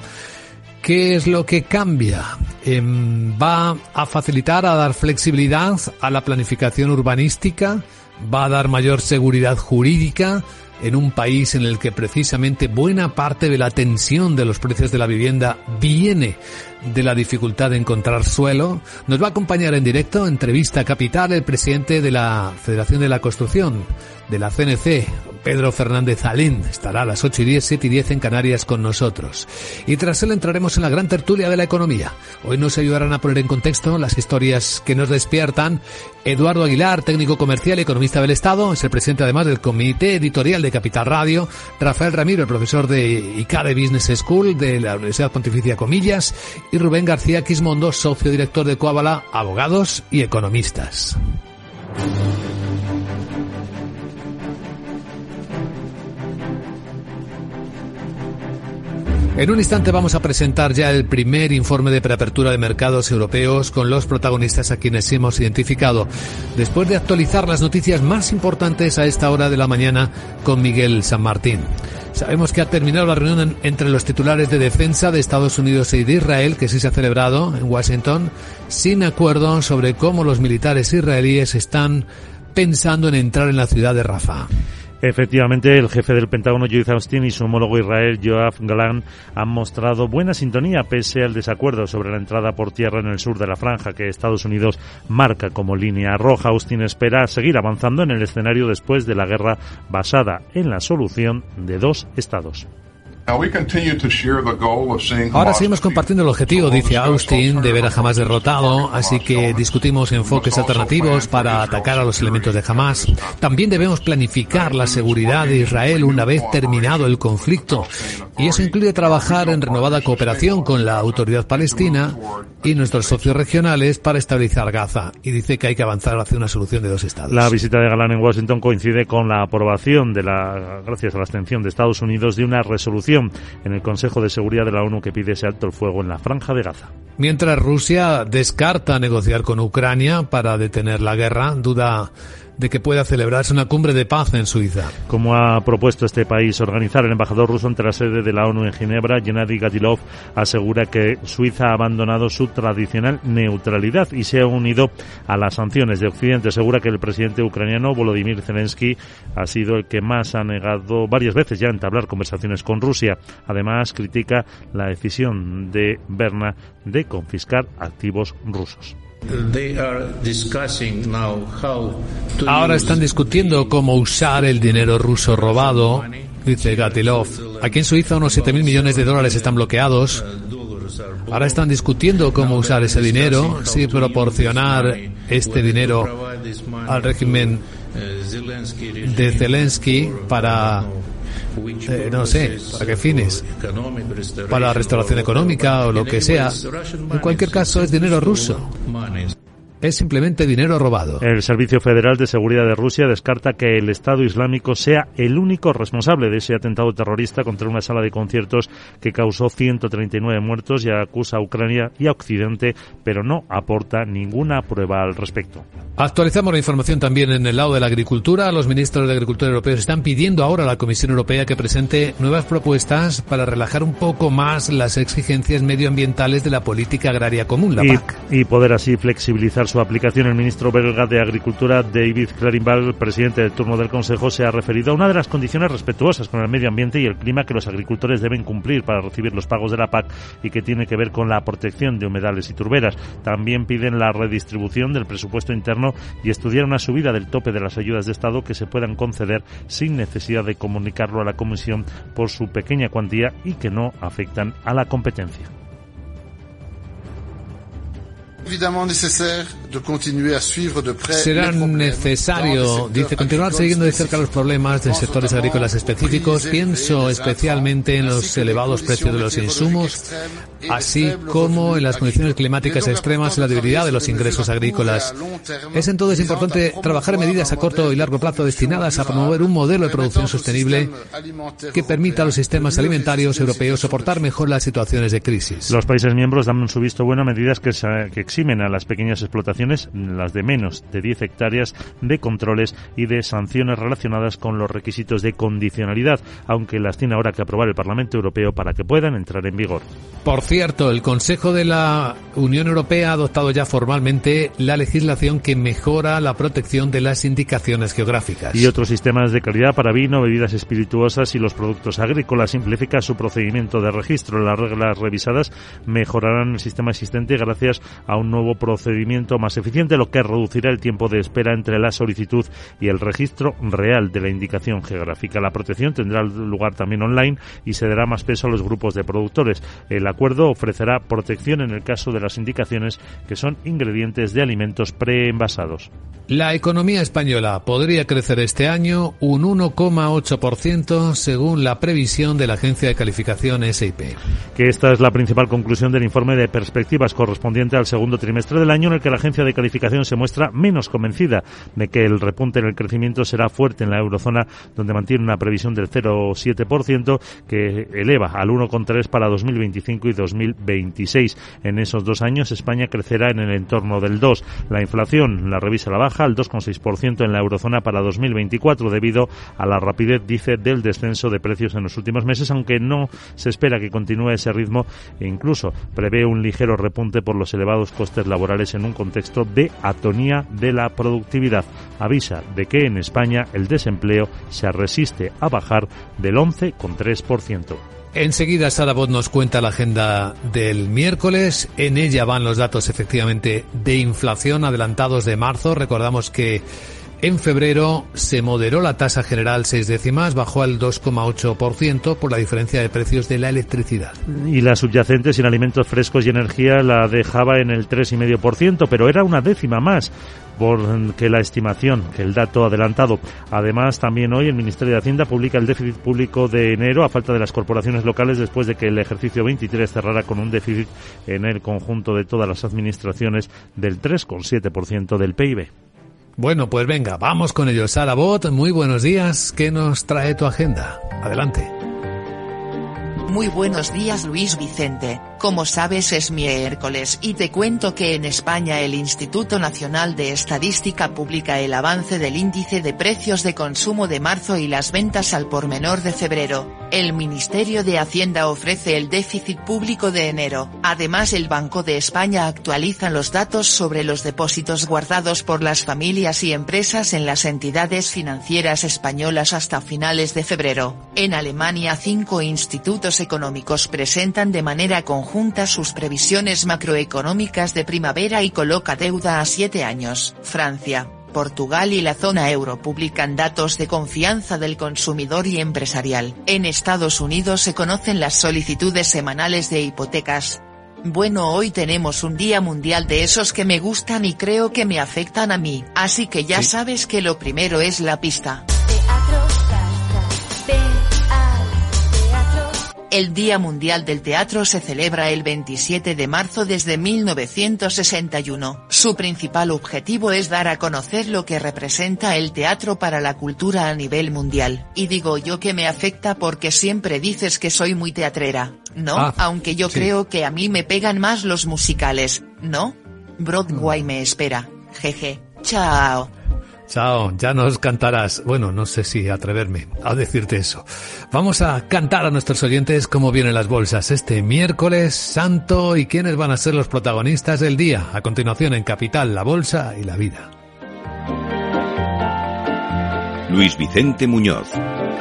¿Qué es lo que cambia? Eh, ¿Va a facilitar, a dar flexibilidad a la planificación urbanística? ¿Va a dar mayor seguridad jurídica en un país en el que precisamente buena parte de la tensión de los precios de la vivienda viene de la dificultad de encontrar suelo? Nos va a acompañar en directo, entrevista capital, el presidente de la Federación de la Construcción, de la C N C, Pedro Fernández Alín. Estará a las ocho y diez, siete y diez en Canarias con nosotros. Y tras él entraremos en la gran tertulia de la economía. Hoy nos ayudarán a poner en contexto las historias que nos despiertan. Eduardo Aguilar, técnico comercial y economista del Estado, es el presidente además del comité editorial de Capital Radio. Rafael Ramiro, el profesor de I C A D E Business School de la Universidad Pontificia Comillas. Y Rubén García Quismondo, socio director de Coabala, abogados y economistas. En un instante vamos a presentar ya el primer informe de preapertura de mercados europeos con los protagonistas a quienes hemos identificado, después de actualizar las noticias más importantes a esta hora de la mañana con Miguel San Martín. Sabemos que ha terminado la reunión entre los titulares de defensa de Estados Unidos y de Israel, que sí se ha celebrado en Washington, sin acuerdo sobre cómo los militares israelíes están pensando en entrar en la ciudad de Rafah. Efectivamente, el jefe del Pentágono, Lloyd Austin, y su homólogo Israel, Yoav Gallant, han mostrado buena sintonía pese al desacuerdo sobre la entrada por tierra en el sur de la franja que Estados Unidos marca como línea roja. Austin espera seguir avanzando en el escenario después de la guerra basada en la solución de dos estados. Ahora seguimos compartiendo el objetivo, dice Austin, de ver a Hamás derrotado, así que discutimos enfoques alternativos para atacar a los elementos de Hamás. También debemos planificar la seguridad de Israel una vez terminado el conflicto, y eso incluye trabajar en renovada cooperación con la autoridad palestina y nuestros socios regionales para estabilizar Gaza, y dice que hay que avanzar hacia una solución de dos estados. La visita de Galán en Washington coincide con la aprobación, de la, gracias a la abstención de Estados Unidos, de una resolución en el Consejo de Seguridad de la ONU que pide ese alto el fuego en la franja de Gaza. Mientras Rusia descarta negociar con Ucrania para detener la guerra, duda de que pueda celebrarse una cumbre de paz en Suiza. Como ha propuesto este país organizar, el embajador ruso ante la sede de la ONU en Ginebra, Gennady Gatilov, asegura que Suiza ha abandonado su tradicional neutralidad y se ha unido a las sanciones de Occidente. Asegura que el presidente ucraniano Volodymyr Zelensky ha sido el que más ha negado varias veces ya entablar conversaciones con Rusia. Además, critica la decisión de Berna de confiscar activos rusos. Ahora están discutiendo cómo usar el dinero ruso robado, dice Gatilov. Aquí en Suiza unos siete mil millones de dólares están bloqueados. Ahora están discutiendo cómo usar ese dinero, si proporcionar este dinero al régimen de Zelensky para... Eh, no sé, ¿para qué fines? Para la restauración económica o lo que sea. En cualquier caso, es dinero ruso. es simplemente dinero robado. El Servicio Federal de Seguridad de Rusia descarta que el Estado Islámico sea el único responsable de ese atentado terrorista contra una sala de conciertos que causó ciento treinta y nueve muertos y acusa a Ucrania y a Occidente, pero no aporta ninguna prueba al respecto. Actualizamos la información también en el lado de la agricultura. Los ministros de Agricultura europeos están pidiendo ahora a la Comisión Europea que presente nuevas propuestas para relajar un poco más las exigencias medioambientales de la política agraria común, la y, P A C. Y poder así flexibilizar su aplicación. El ministro belga de Agricultura, David Clarinval, presidente del turno del Consejo, se ha referido a una de las condiciones respetuosas con el medio ambiente y el clima que los agricultores deben cumplir para recibir los pagos de la P A C y que tiene que ver con la protección de humedales y turberas. También piden la redistribución del presupuesto interno y estudiar una subida del tope de las ayudas de Estado que se puedan conceder sin necesidad de comunicarlo a la Comisión por su pequeña cuantía y que no afectan a la competencia. Será necesario, dice, continuar siguiendo de cerca los problemas de sectores agrícolas específicos. Pienso especialmente en los elevados precios de los insumos, así como en las condiciones climáticas extremas y la debilidad de los ingresos agrícolas. Es entonces importante trabajar en medidas a corto y largo plazo destinadas a promover un modelo de producción sostenible que permita a los sistemas alimentarios europeos soportar mejor las situaciones de crisis. Los países miembros dan su visto bueno a medidas que, que eximen a las pequeñas explotaciones, las de menos de diez hectáreas, de controles y de sanciones relacionadas con los requisitos de condicionalidad, aunque las tiene ahora que aprobar el Parlamento Europeo para que puedan entrar en vigor. Por cierto, el Consejo de la Unión Europea ha adoptado ya formalmente la legislación que mejora la protección de las indicaciones geográficas. Y otros sistemas de calidad para vino, bebidas espirituosas y los productos agrícolas. Simplifica su procedimiento de registro. Las reglas revisadas mejorarán el sistema existente gracias a un nuevo procedimiento más eficiente, lo que reducirá el tiempo de espera entre la solicitud y el registro real de la indicación geográfica. La protección tendrá lugar también online y se dará más peso a los grupos de productores. El acuerdo ofrecerá protección en el caso de las indicaciones que son ingredientes de alimentos preenvasados. La economía española podría crecer este año un uno coma ocho por ciento según la previsión de la agencia de calificación S and P. Que esta es la principal conclusión del informe de perspectivas correspondiente al segundo trimestre del año, en el que la agencia de calificación se muestra menos convencida de que el repunte en el crecimiento será fuerte en la eurozona, donde mantiene una previsión del cero coma siete por ciento que eleva al uno coma tres por ciento para dos mil veinticinco y dos mil veintiséis. En esos dos años España crecerá en el entorno del dos. La inflación la revisa a la baja al dos coma seis por ciento en la eurozona para dos mil veinticuatro debido a la rapidez, dice, del descenso de precios en los últimos meses, aunque no se espera que continúe ese ritmo e incluso prevé un ligero repunte por los elevados costes laborales en un contexto de atonía de la productividad. Avisa de que en España el desempleo se resiste a bajar del once coma tres por ciento. Enseguida Sara Bot nos cuenta la agenda del miércoles. En ella van los datos efectivamente de inflación adelantados de marzo. Recordamos que en febrero se moderó la tasa general seis décimas, bajó al dos coma ocho por ciento por la diferencia de precios de la electricidad. Y la subyacente sin alimentos frescos y energía la dejaba en el tres coma cinco por ciento, pero era una décima más por que la estimación, que el dato adelantado. Además, también hoy el Ministerio de Hacienda publica el déficit público de enero a falta de las corporaciones locales después de que el ejercicio veintitrés cerrara con un déficit en el conjunto de todas las administraciones del tres coma siete por ciento del P I B. Bueno, pues venga, vamos con ello. Sara Bot, muy buenos días. ¿Qué nos trae tu agenda? Adelante. Muy buenos días, Luis Vicente. Como sabes, es miércoles y te cuento que en España el Instituto Nacional de Estadística publica el avance del índice de precios de consumo de marzo y las ventas al por menor de febrero. El Ministerio de Hacienda ofrece el déficit público de enero. Además, el Banco de España actualiza los datos sobre los depósitos guardados por las familias y empresas en las entidades financieras españolas hasta finales de febrero. En Alemania, cinco institutos económicos presentan de manera conjunta sus previsiones macroeconómicas de primavera y coloca deuda a siete años. Francia, Portugal y la zona euro publican datos de confianza del consumidor y empresarial. En Estados Unidos se conocen las solicitudes semanales de hipotecas. Bueno, hoy tenemos un día mundial de esos que me gustan y creo que me afectan a mí, así que ya sí. Sabes que lo primero es la pista. El Día Mundial del Teatro se celebra el veintisiete de marzo desde mil novecientos sesenta y uno. Su principal objetivo es dar a conocer lo que representa el teatro para la cultura a nivel mundial. Y digo yo que me afecta porque siempre dices que soy muy teatrera, ¿no? Ah, Aunque yo sí. creo que a mí me pegan más los musicales, ¿no? Broadway me espera. Jeje. Chao. Chao, ya nos cantarás. Bueno, no sé si atreverme a decirte eso. Vamos a cantar a nuestros oyentes cómo vienen las bolsas este miércoles santo y quiénes van a ser los protagonistas del día. A continuación en Capital, la bolsa y la vida. Luis Vicente Muñoz.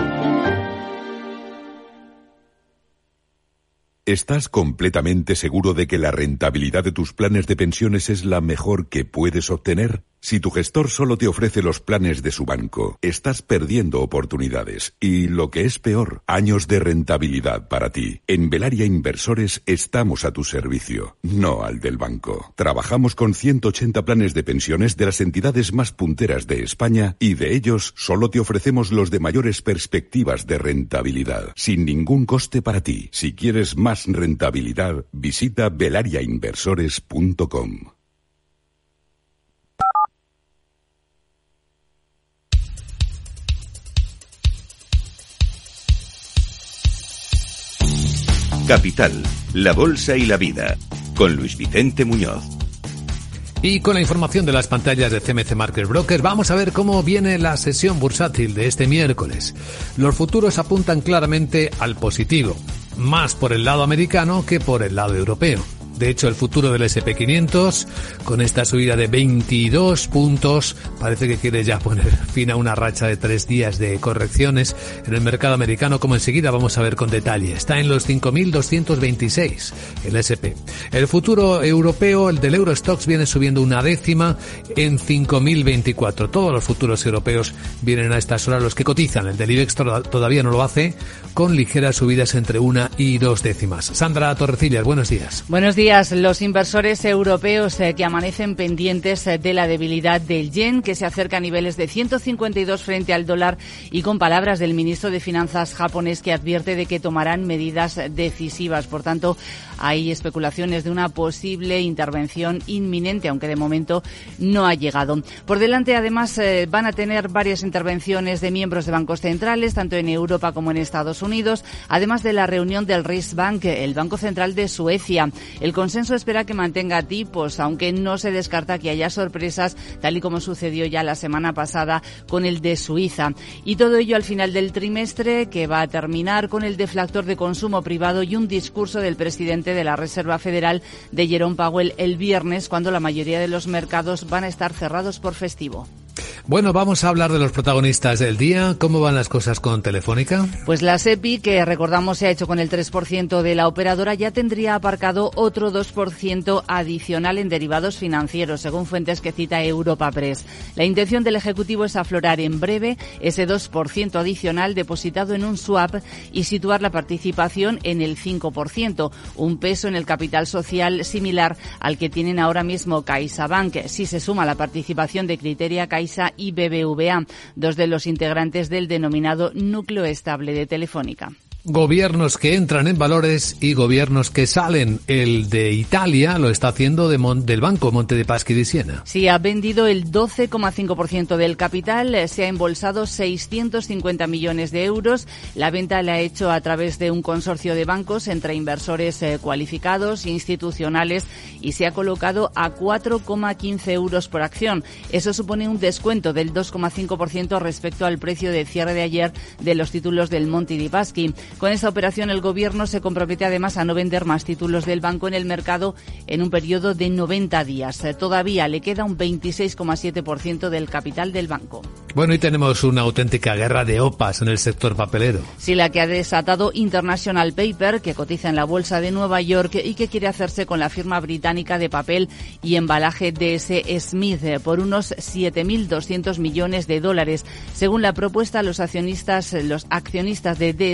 ¿Estás completamente seguro de que la rentabilidad de tus planes de pensiones es la mejor que puedes obtener? Si tu gestor solo te ofrece los planes de su banco, estás perdiendo oportunidades y, lo que es peor, años de rentabilidad para ti. En Velaria Inversores estamos a tu servicio, no al del banco. Trabajamos con ciento ochenta planes de pensiones de las entidades más punteras de España y de ellos solo te ofrecemos los de mayores perspectivas de rentabilidad, sin ningún coste para ti. Si quieres más rentabilidad, visita velaria inversores punto com. Capital, la bolsa y la vida, con Luis Vicente Muñoz. Y con la información de las pantallas de C M C Market Broker, vamos a ver cómo viene la sesión bursátil de este miércoles. Los futuros apuntan claramente al positivo, más por el lado americano que por el lado europeo. De hecho, el futuro del ese and pe quinientos, con esta subida de veintidós puntos, parece que quiere ya poner fin a una racha de tres días de correcciones en el mercado americano, como enseguida vamos a ver con detalle. Está en los cinco mil doscientos veintiséis el ese and pe. El futuro europeo, el del Eurostoxx, viene subiendo una décima en cinco mil veinticuatro. Todos los futuros europeos vienen a estas horas, los que cotizan. El del IBEX todavía no lo hace, con ligeras subidas entre una y dos décimas. Sandra Torrecillas, buenos días. Buenos días. Los inversores europeos eh, que amanecen pendientes eh, de la debilidad del yen, que se acerca a niveles de ciento cincuenta y dos frente al dólar, y con palabras del ministro de Finanzas japonés, que advierte de que tomarán medidas decisivas. Por tanto, hay especulaciones de una posible intervención inminente, aunque de momento no ha llegado. Por delante, además, eh, van a tener varias intervenciones de miembros de bancos centrales, tanto en Europa como en Estados Unidos, además de la reunión del Riksbank, el Banco Central de Suecia. El consenso espera que mantenga tipos, aunque no se descarta que haya sorpresas, tal y como sucedió ya la semana pasada con el de Suiza. Y todo ello al final del trimestre, que va a terminar con el deflactor de consumo privado y un discurso del presidente de la Reserva Federal, de Jerome Powell, el viernes, cuando la mayoría de los mercados van a estar cerrados por festivo. Bueno, vamos a hablar de los protagonistas del día. ¿Cómo van las cosas con Telefónica? Pues la SEPI, que recordamos se ha hecho con el tres por ciento de la operadora, ya tendría aparcado otro dos por ciento adicional en derivados financieros, según fuentes que cita Europa Press. La intención del Ejecutivo es aflorar en breve ese dos por ciento adicional depositado en un swap y situar la participación en el cinco por ciento, un peso en el capital social similar al que tienen ahora mismo CaixaBank, si se suma la participación de Criteria, Caixa y B B V A, dos de los integrantes del denominado núcleo estable de Telefónica. Gobiernos que entran en valores y gobiernos que salen. El de Italia lo está haciendo de Mon- del Banco Monte dei Paschi di Siena. Sí, ha vendido el doce coma cinco por ciento del capital, se ha embolsado seiscientos cincuenta millones de euros. La venta la ha hecho a través de un consorcio de bancos entre inversores eh, cualificados, institucionales, y se ha colocado a cuatro coma quince euros por acción. Eso supone un descuento del dos coma cinco por ciento respecto al precio de cierre de ayer de los títulos del Monte dei Paschi. Con esta operación, el Gobierno se compromete además a no vender más títulos del banco en el mercado en un periodo de noventa días. Todavía le queda un veintiséis coma siete por ciento del capital del banco. Bueno, y tenemos una auténtica guerra de opas en el sector papelero. Sí, la que ha desatado International Paper, que cotiza en la bolsa de Nueva York y que quiere hacerse con la firma británica de papel y embalaje D S Smith por unos siete mil doscientos millones de dólares. Según la propuesta, los accionistas, los accionistas de D S Smith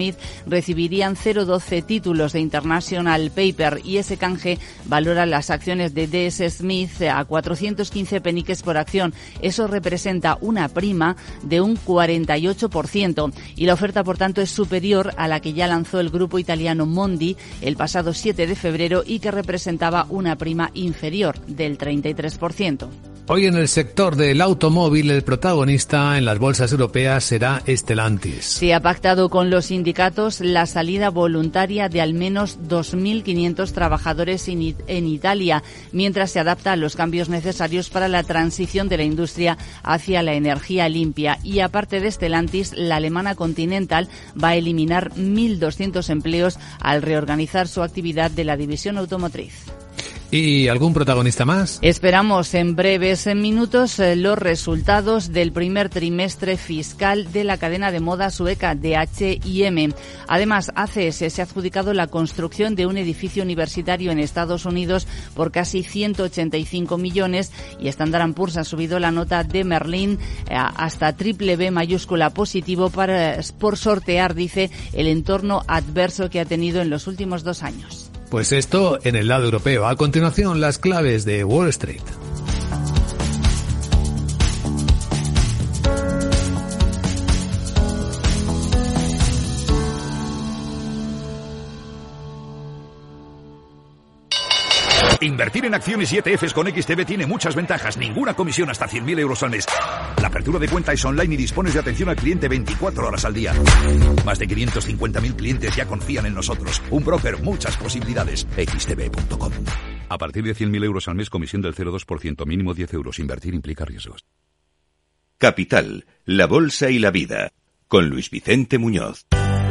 Smith recibirían cero coma doce títulos de International Paper y ese canje valora las acciones de D S Smith a cuatrocientos quince peniques por acción. Eso representa una prima de un cuarenta y ocho por ciento y la oferta, por tanto, es superior a la que ya lanzó el grupo italiano Mondi el pasado siete de febrero y que representaba una prima inferior del treinta y tres por ciento. Hoy en el sector del automóvil el protagonista en las bolsas europeas será Stellantis. Se ha pactado con los sindicatos la salida voluntaria de al menos dos mil quinientos trabajadores en Italia, mientras se adapta a los cambios necesarios para la transición de la industria hacia la energía limpia. Y aparte de Stellantis, la alemana Continental va a eliminar mil doscientos empleos al reorganizar su actividad de la división automotriz. ¿Y algún protagonista más? Esperamos en breves minutos los resultados del primer trimestre fiscal de la cadena de moda sueca de H y M. Además, A C S se ha adjudicado la construcción de un edificio universitario en Estados Unidos por casi ciento ochenta y cinco millones y Standard and Poor's ha subido la nota de Merlin hasta triple B mayúscula positivo para, por sortear, dice, el entorno adverso que ha tenido en los últimos dos años. Pues esto en el lado europeo. A continuación, las claves de Wall Street. Invertir en acciones y E T Fs con X T B tiene muchas ventajas. Ninguna comisión hasta cien mil euros al mes. La apertura de cuenta es online y dispones de atención al cliente veinticuatro horas al día. Más de quinientos cincuenta mil clientes ya confían en nosotros. Un broker, muchas posibilidades. X T B punto com. A partir de cien mil euros al mes, comisión del cero coma dos por ciento, mínimo diez euros. Invertir implica riesgos. Capital, la bolsa y la vida. Con Luis Vicente Muñoz.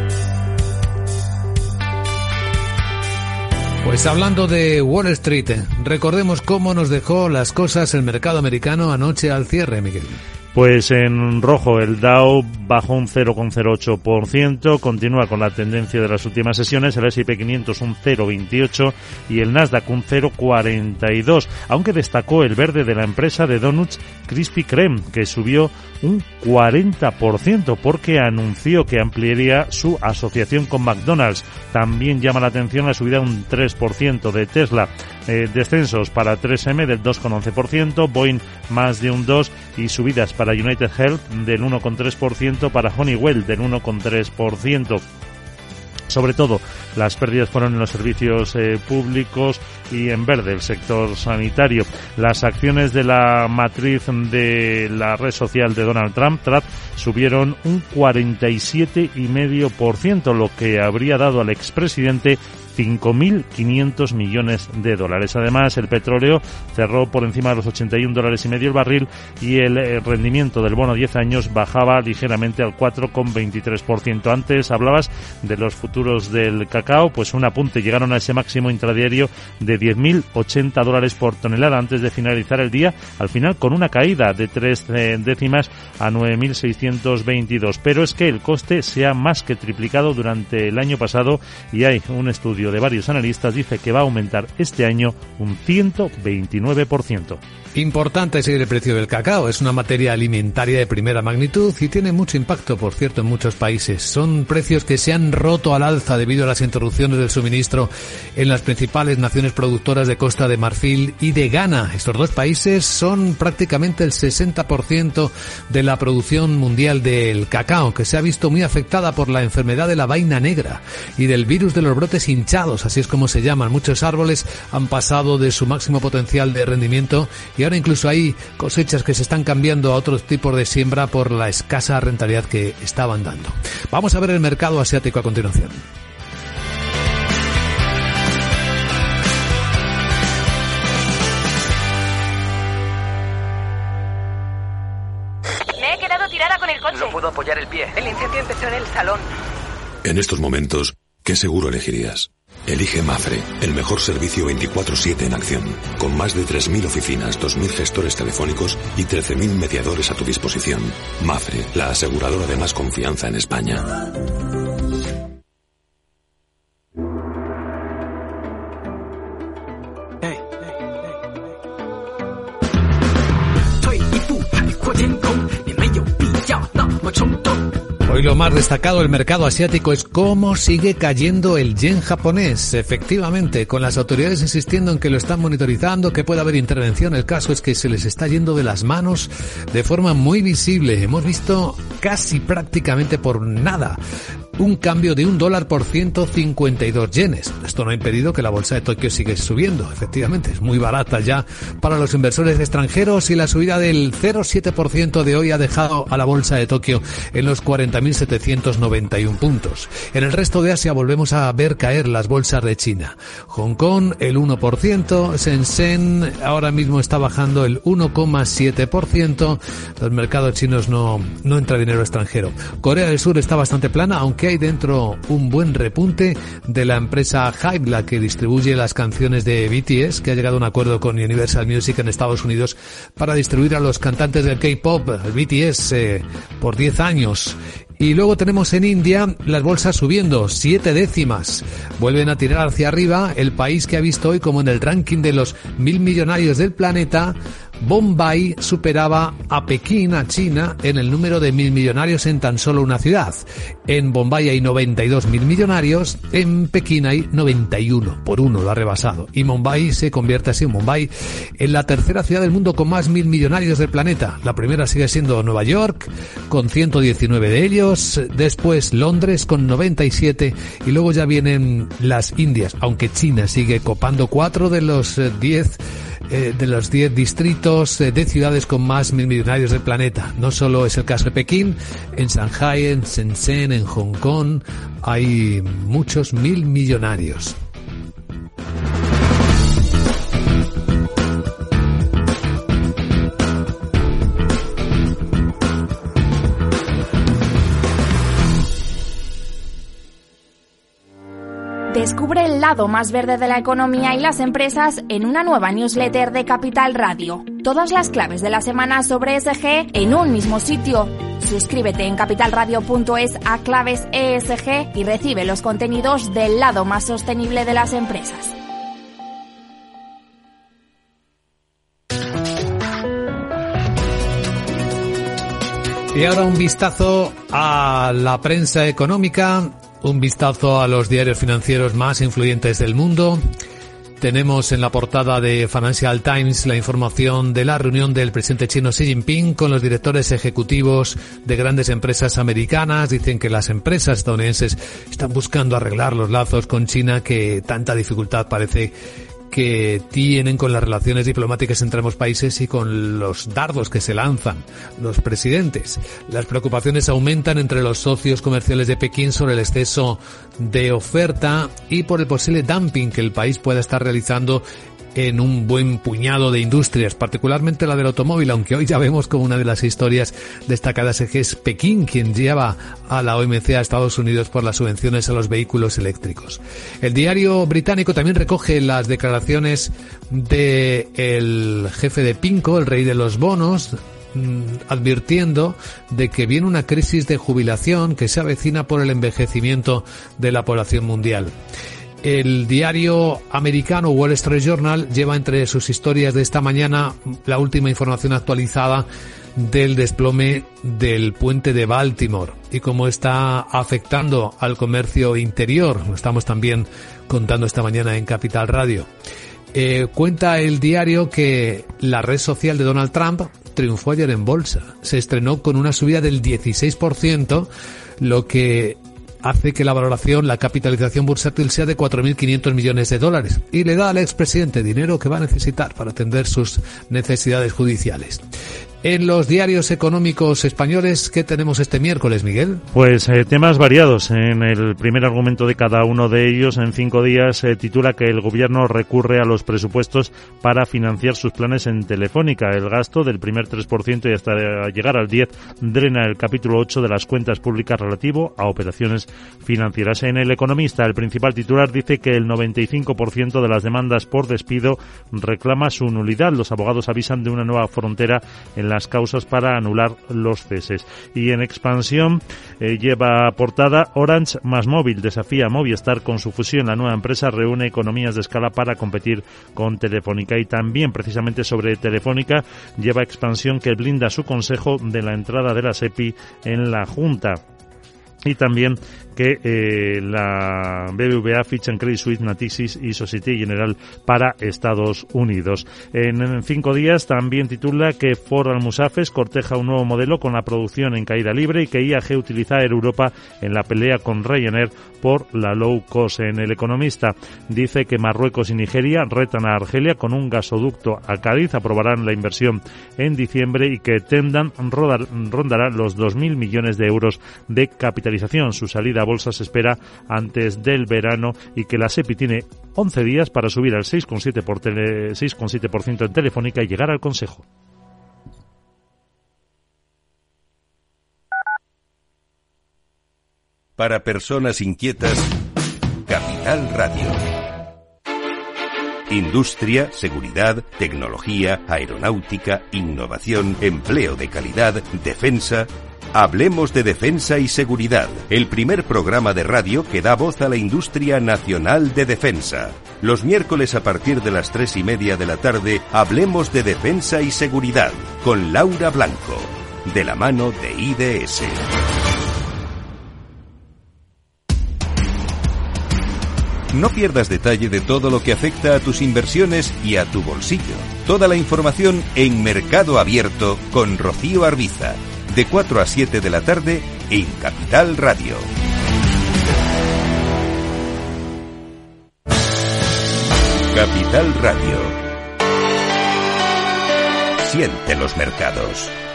Pues hablando de Wall Street, recordemos cómo nos dejó las cosas el mercado americano anoche al cierre, Miguel. Pues en rojo el Dow bajó un cero coma cero ocho por ciento, continúa con la tendencia de las últimas sesiones, el ese y pe quinientos un cero coma veintiocho y el Nasdaq un cero coma cuarenta y dos, aunque destacó el verde de la empresa de donuts Krispy Kreme, que subió un cuarenta por ciento porque anunció que ampliaría su asociación con McDonald's. También llama la atención la subida un tres por ciento de Tesla. Eh, descensos para tres eme del dos coma once por ciento, Boeing más de un dos por ciento y subidas para United Health del uno coma tres por ciento, para Honeywell del uno coma tres por ciento. Sobre todo, las pérdidas fueron en los servicios eh, públicos y en verde, el sector sanitario. Las acciones de la matriz de la red social de Donald Trump, Trump subieron un cuarenta y siete coma cinco por ciento, lo que habría dado al expresidente cinco mil quinientos millones de dólares. Además, el petróleo cerró por encima de los ochenta y un dólares y medio el barril y el rendimiento del bono diez años bajaba ligeramente al cuatro coma veintitrés por ciento. Antes hablabas de los futuros del cacao, pues un apunte, llegaron a ese máximo intradiario de diez mil ochenta dólares por tonelada antes de finalizar el día, al final con una caída de tres décimas a nueve mil seiscientos veintidós. Pero es que el coste se ha más que triplicado durante el año pasado y hay un estudio de varios analistas dice que va a aumentar este año un ciento veintinueve por ciento. Importante seguir el precio del cacao. Es una materia alimentaria de primera magnitud y tiene mucho impacto, por cierto, en muchos países. Son precios que se han roto al alza debido a las interrupciones del suministro en las principales naciones productoras de Costa de Marfil y de Ghana. Estos dos países son prácticamente el sesenta por ciento de la producción mundial del cacao, que se ha visto muy afectada por la enfermedad de la vaina negra y del virus de los brotes hinchados, así es como se llaman. Muchos árboles han pasado de su máximo potencial de rendimiento y ahora incluso hay cosechas que se están cambiando a otros tipos de siembra por la escasa rentabilidad que estaban dando. Vamos a ver el mercado asiático a continuación. Me he quedado tirada con el coche. No puedo apoyar el pie. El incendio empezó en el salón. En estos momentos, ¿qué seguro elegirías? Elige Mafre, el mejor servicio veinticuatro siete en acción, con más de tres mil oficinas, dos mil gestores telefónicos y trece mil mediadores a tu disposición. Mafre, la aseguradora de más confianza en España. Hoy lo más destacado del mercado asiático es cómo sigue cayendo el yen japonés. Efectivamente, con las autoridades insistiendo en que lo están monitorizando, que puede haber intervención, el caso es que se les está yendo de las manos de forma muy visible. Hemos visto casi prácticamente por nada un cambio de un dólar por ciento cincuenta y dos yenes. Esto no ha impedido que la bolsa de Tokio siga subiendo. Efectivamente, es muy barata ya para los inversores extranjeros y la subida del cero coma siete por ciento de hoy ha dejado a la bolsa de Tokio en los cuarenta mil setecientos noventa y uno puntos. En el resto de Asia volvemos a ver caer las bolsas de China. Hong Kong el uno por ciento, Shenzhen ahora mismo está bajando el uno coma siete por ciento. Los mercados chinos no, no entra dinero extranjero. Corea del Sur está bastante plana, aunque hay dentro un buen repunte de la empresa Hybe, la que distribuye las canciones de B T S, que ha llegado a un acuerdo con Universal Music en Estados Unidos para distribuir a los cantantes del K-pop, el B T S, eh, por diez años. Y luego tenemos en India las bolsas subiendo siete décimas. Vuelven a tirar hacia arriba el país que ha visto hoy como en el ranking de los mil millonarios del planeta. Bombay superaba a Pekín, a China, en el número de mil millonarios en tan solo una ciudad. En Bombay hay noventa y dos mil millonarios, en Pekín hay noventa y uno, por uno lo ha rebasado. Y Mumbai se convierte así, Mumbai, en la tercera ciudad del mundo con más mil millonarios del planeta. La primera sigue siendo Nueva York, con ciento diecinueve de ellos, después Londres con noventa y siete, y luego ya vienen las Indias, aunque China sigue copando cuatro de los diez eh, de los diez distritos eh, de ciudades con más mil millonarios del planeta. No solo es el caso de Pekín, en Shanghai, en Shenzhen, en Hong Kong hay muchos mil millonarios. Descubre el lado más verde de la economía y las empresas en una nueva newsletter de Capital Radio. Todas las claves de la semana sobre E S G en un mismo sitio. Suscríbete en capital radio punto es a claves E S G y recibe los contenidos del lado más sostenible de las empresas. Y ahora un vistazo a la prensa económica. Un vistazo a los diarios financieros más influyentes del mundo. Tenemos en la portada de Financial Times la información de la reunión del presidente chino Xi Jinping con los directores ejecutivos de grandes empresas americanas. Dicen que las empresas estadounidenses están buscando arreglar los lazos con China, que tanta dificultad parece que tienen con las relaciones diplomáticas entre ambos países y con los dardos que se lanzan los presidentes. Las preocupaciones aumentan entre los socios comerciales de Pekín sobre el exceso de oferta y por el posible dumping que el país pueda estar realizando en un buen puñado de industrias, particularmente la del automóvil, aunque hoy ya vemos como una de las historias destacadas es que es Pekín quien lleva a la O M C a Estados Unidos por las subvenciones a los vehículos eléctricos. El diario británico también recoge las declaraciones del jefe de PIMCO, el rey de los bonos, advirtiendo de que viene una crisis de jubilación que se avecina por el envejecimiento de la población mundial. El diario americano Wall Street Journal lleva entre sus historias de esta mañana la última información actualizada del desplome del puente de Baltimore y cómo está afectando al comercio interior. Lo estamos también contando esta mañana en Capital Radio. Eh, cuenta el diario que la red social de Donald Trump triunfó ayer en bolsa. Se estrenó con una subida del dieciséis por ciento, lo que hace que la valoración, la capitalización bursátil sea de cuatro mil quinientos millones de dólares y le da al expresidente dinero que va a necesitar para atender sus necesidades judiciales. En los diarios económicos españoles, ¿qué tenemos este miércoles, Miguel? Pues eh, temas variados. En el primer argumento de cada uno de ellos, en cinco días, eh, titula que el gobierno recurre a los presupuestos para financiar sus planes en Telefónica. El gasto del primer tres por ciento y hasta llegar al diez por ciento drena el capítulo ocho de las cuentas públicas relativo a operaciones financieras. En El Economista, el principal titular dice que el noventa y cinco por ciento de las demandas por despido reclama su nulidad. Los abogados avisan de una nueva frontera en las causas para anular los ceses. Y en Expansión eh, lleva portada Orange más Móvil desafía a Movistar con su fusión. La nueva empresa reúne economías de escala para competir con Telefónica. Y también precisamente sobre Telefónica lleva Expansión que blinda su consejo de la entrada de la SEPI en la Junta. y también que eh, la B B V A ficha en Credit Suisse, Natixis y Société Générale para Estados Unidos. En, en cinco días también titula que Ford Almusafes corteja un nuevo modelo con la producción en caída libre y que I A G utiliza Air Europa en la pelea con Ryanair por la low cost. En El Economista dice que Marruecos y Nigeria retan a Argelia con un gasoducto a Cádiz, aprobarán la inversión en diciembre y que Tendan rodar, rondará los dos mil millones de euros de capitalización. Su salida a bolsa se espera antes del verano y que la SEPI tiene once días para subir al seis coma siete por tele, seis coma siete por ciento en Telefónica y llegar al Consejo. Para personas inquietas, Capital Radio. Industria, seguridad, tecnología, aeronáutica, innovación, empleo de calidad, defensa. Hablemos de defensa y seguridad, el primer programa de radio que da voz a la industria nacional de defensa. Los miércoles a partir de las tres y media de la tarde, hablemos de defensa y seguridad, con Laura Blanco, de la mano de I D S. No pierdas detalle de todo lo que afecta a tus inversiones y a tu bolsillo. Toda la información en Mercado Abierto con Rocío Arbiza, de cuatro a siete de la tarde en Capital Radio. Capital Radio. Siente los mercados.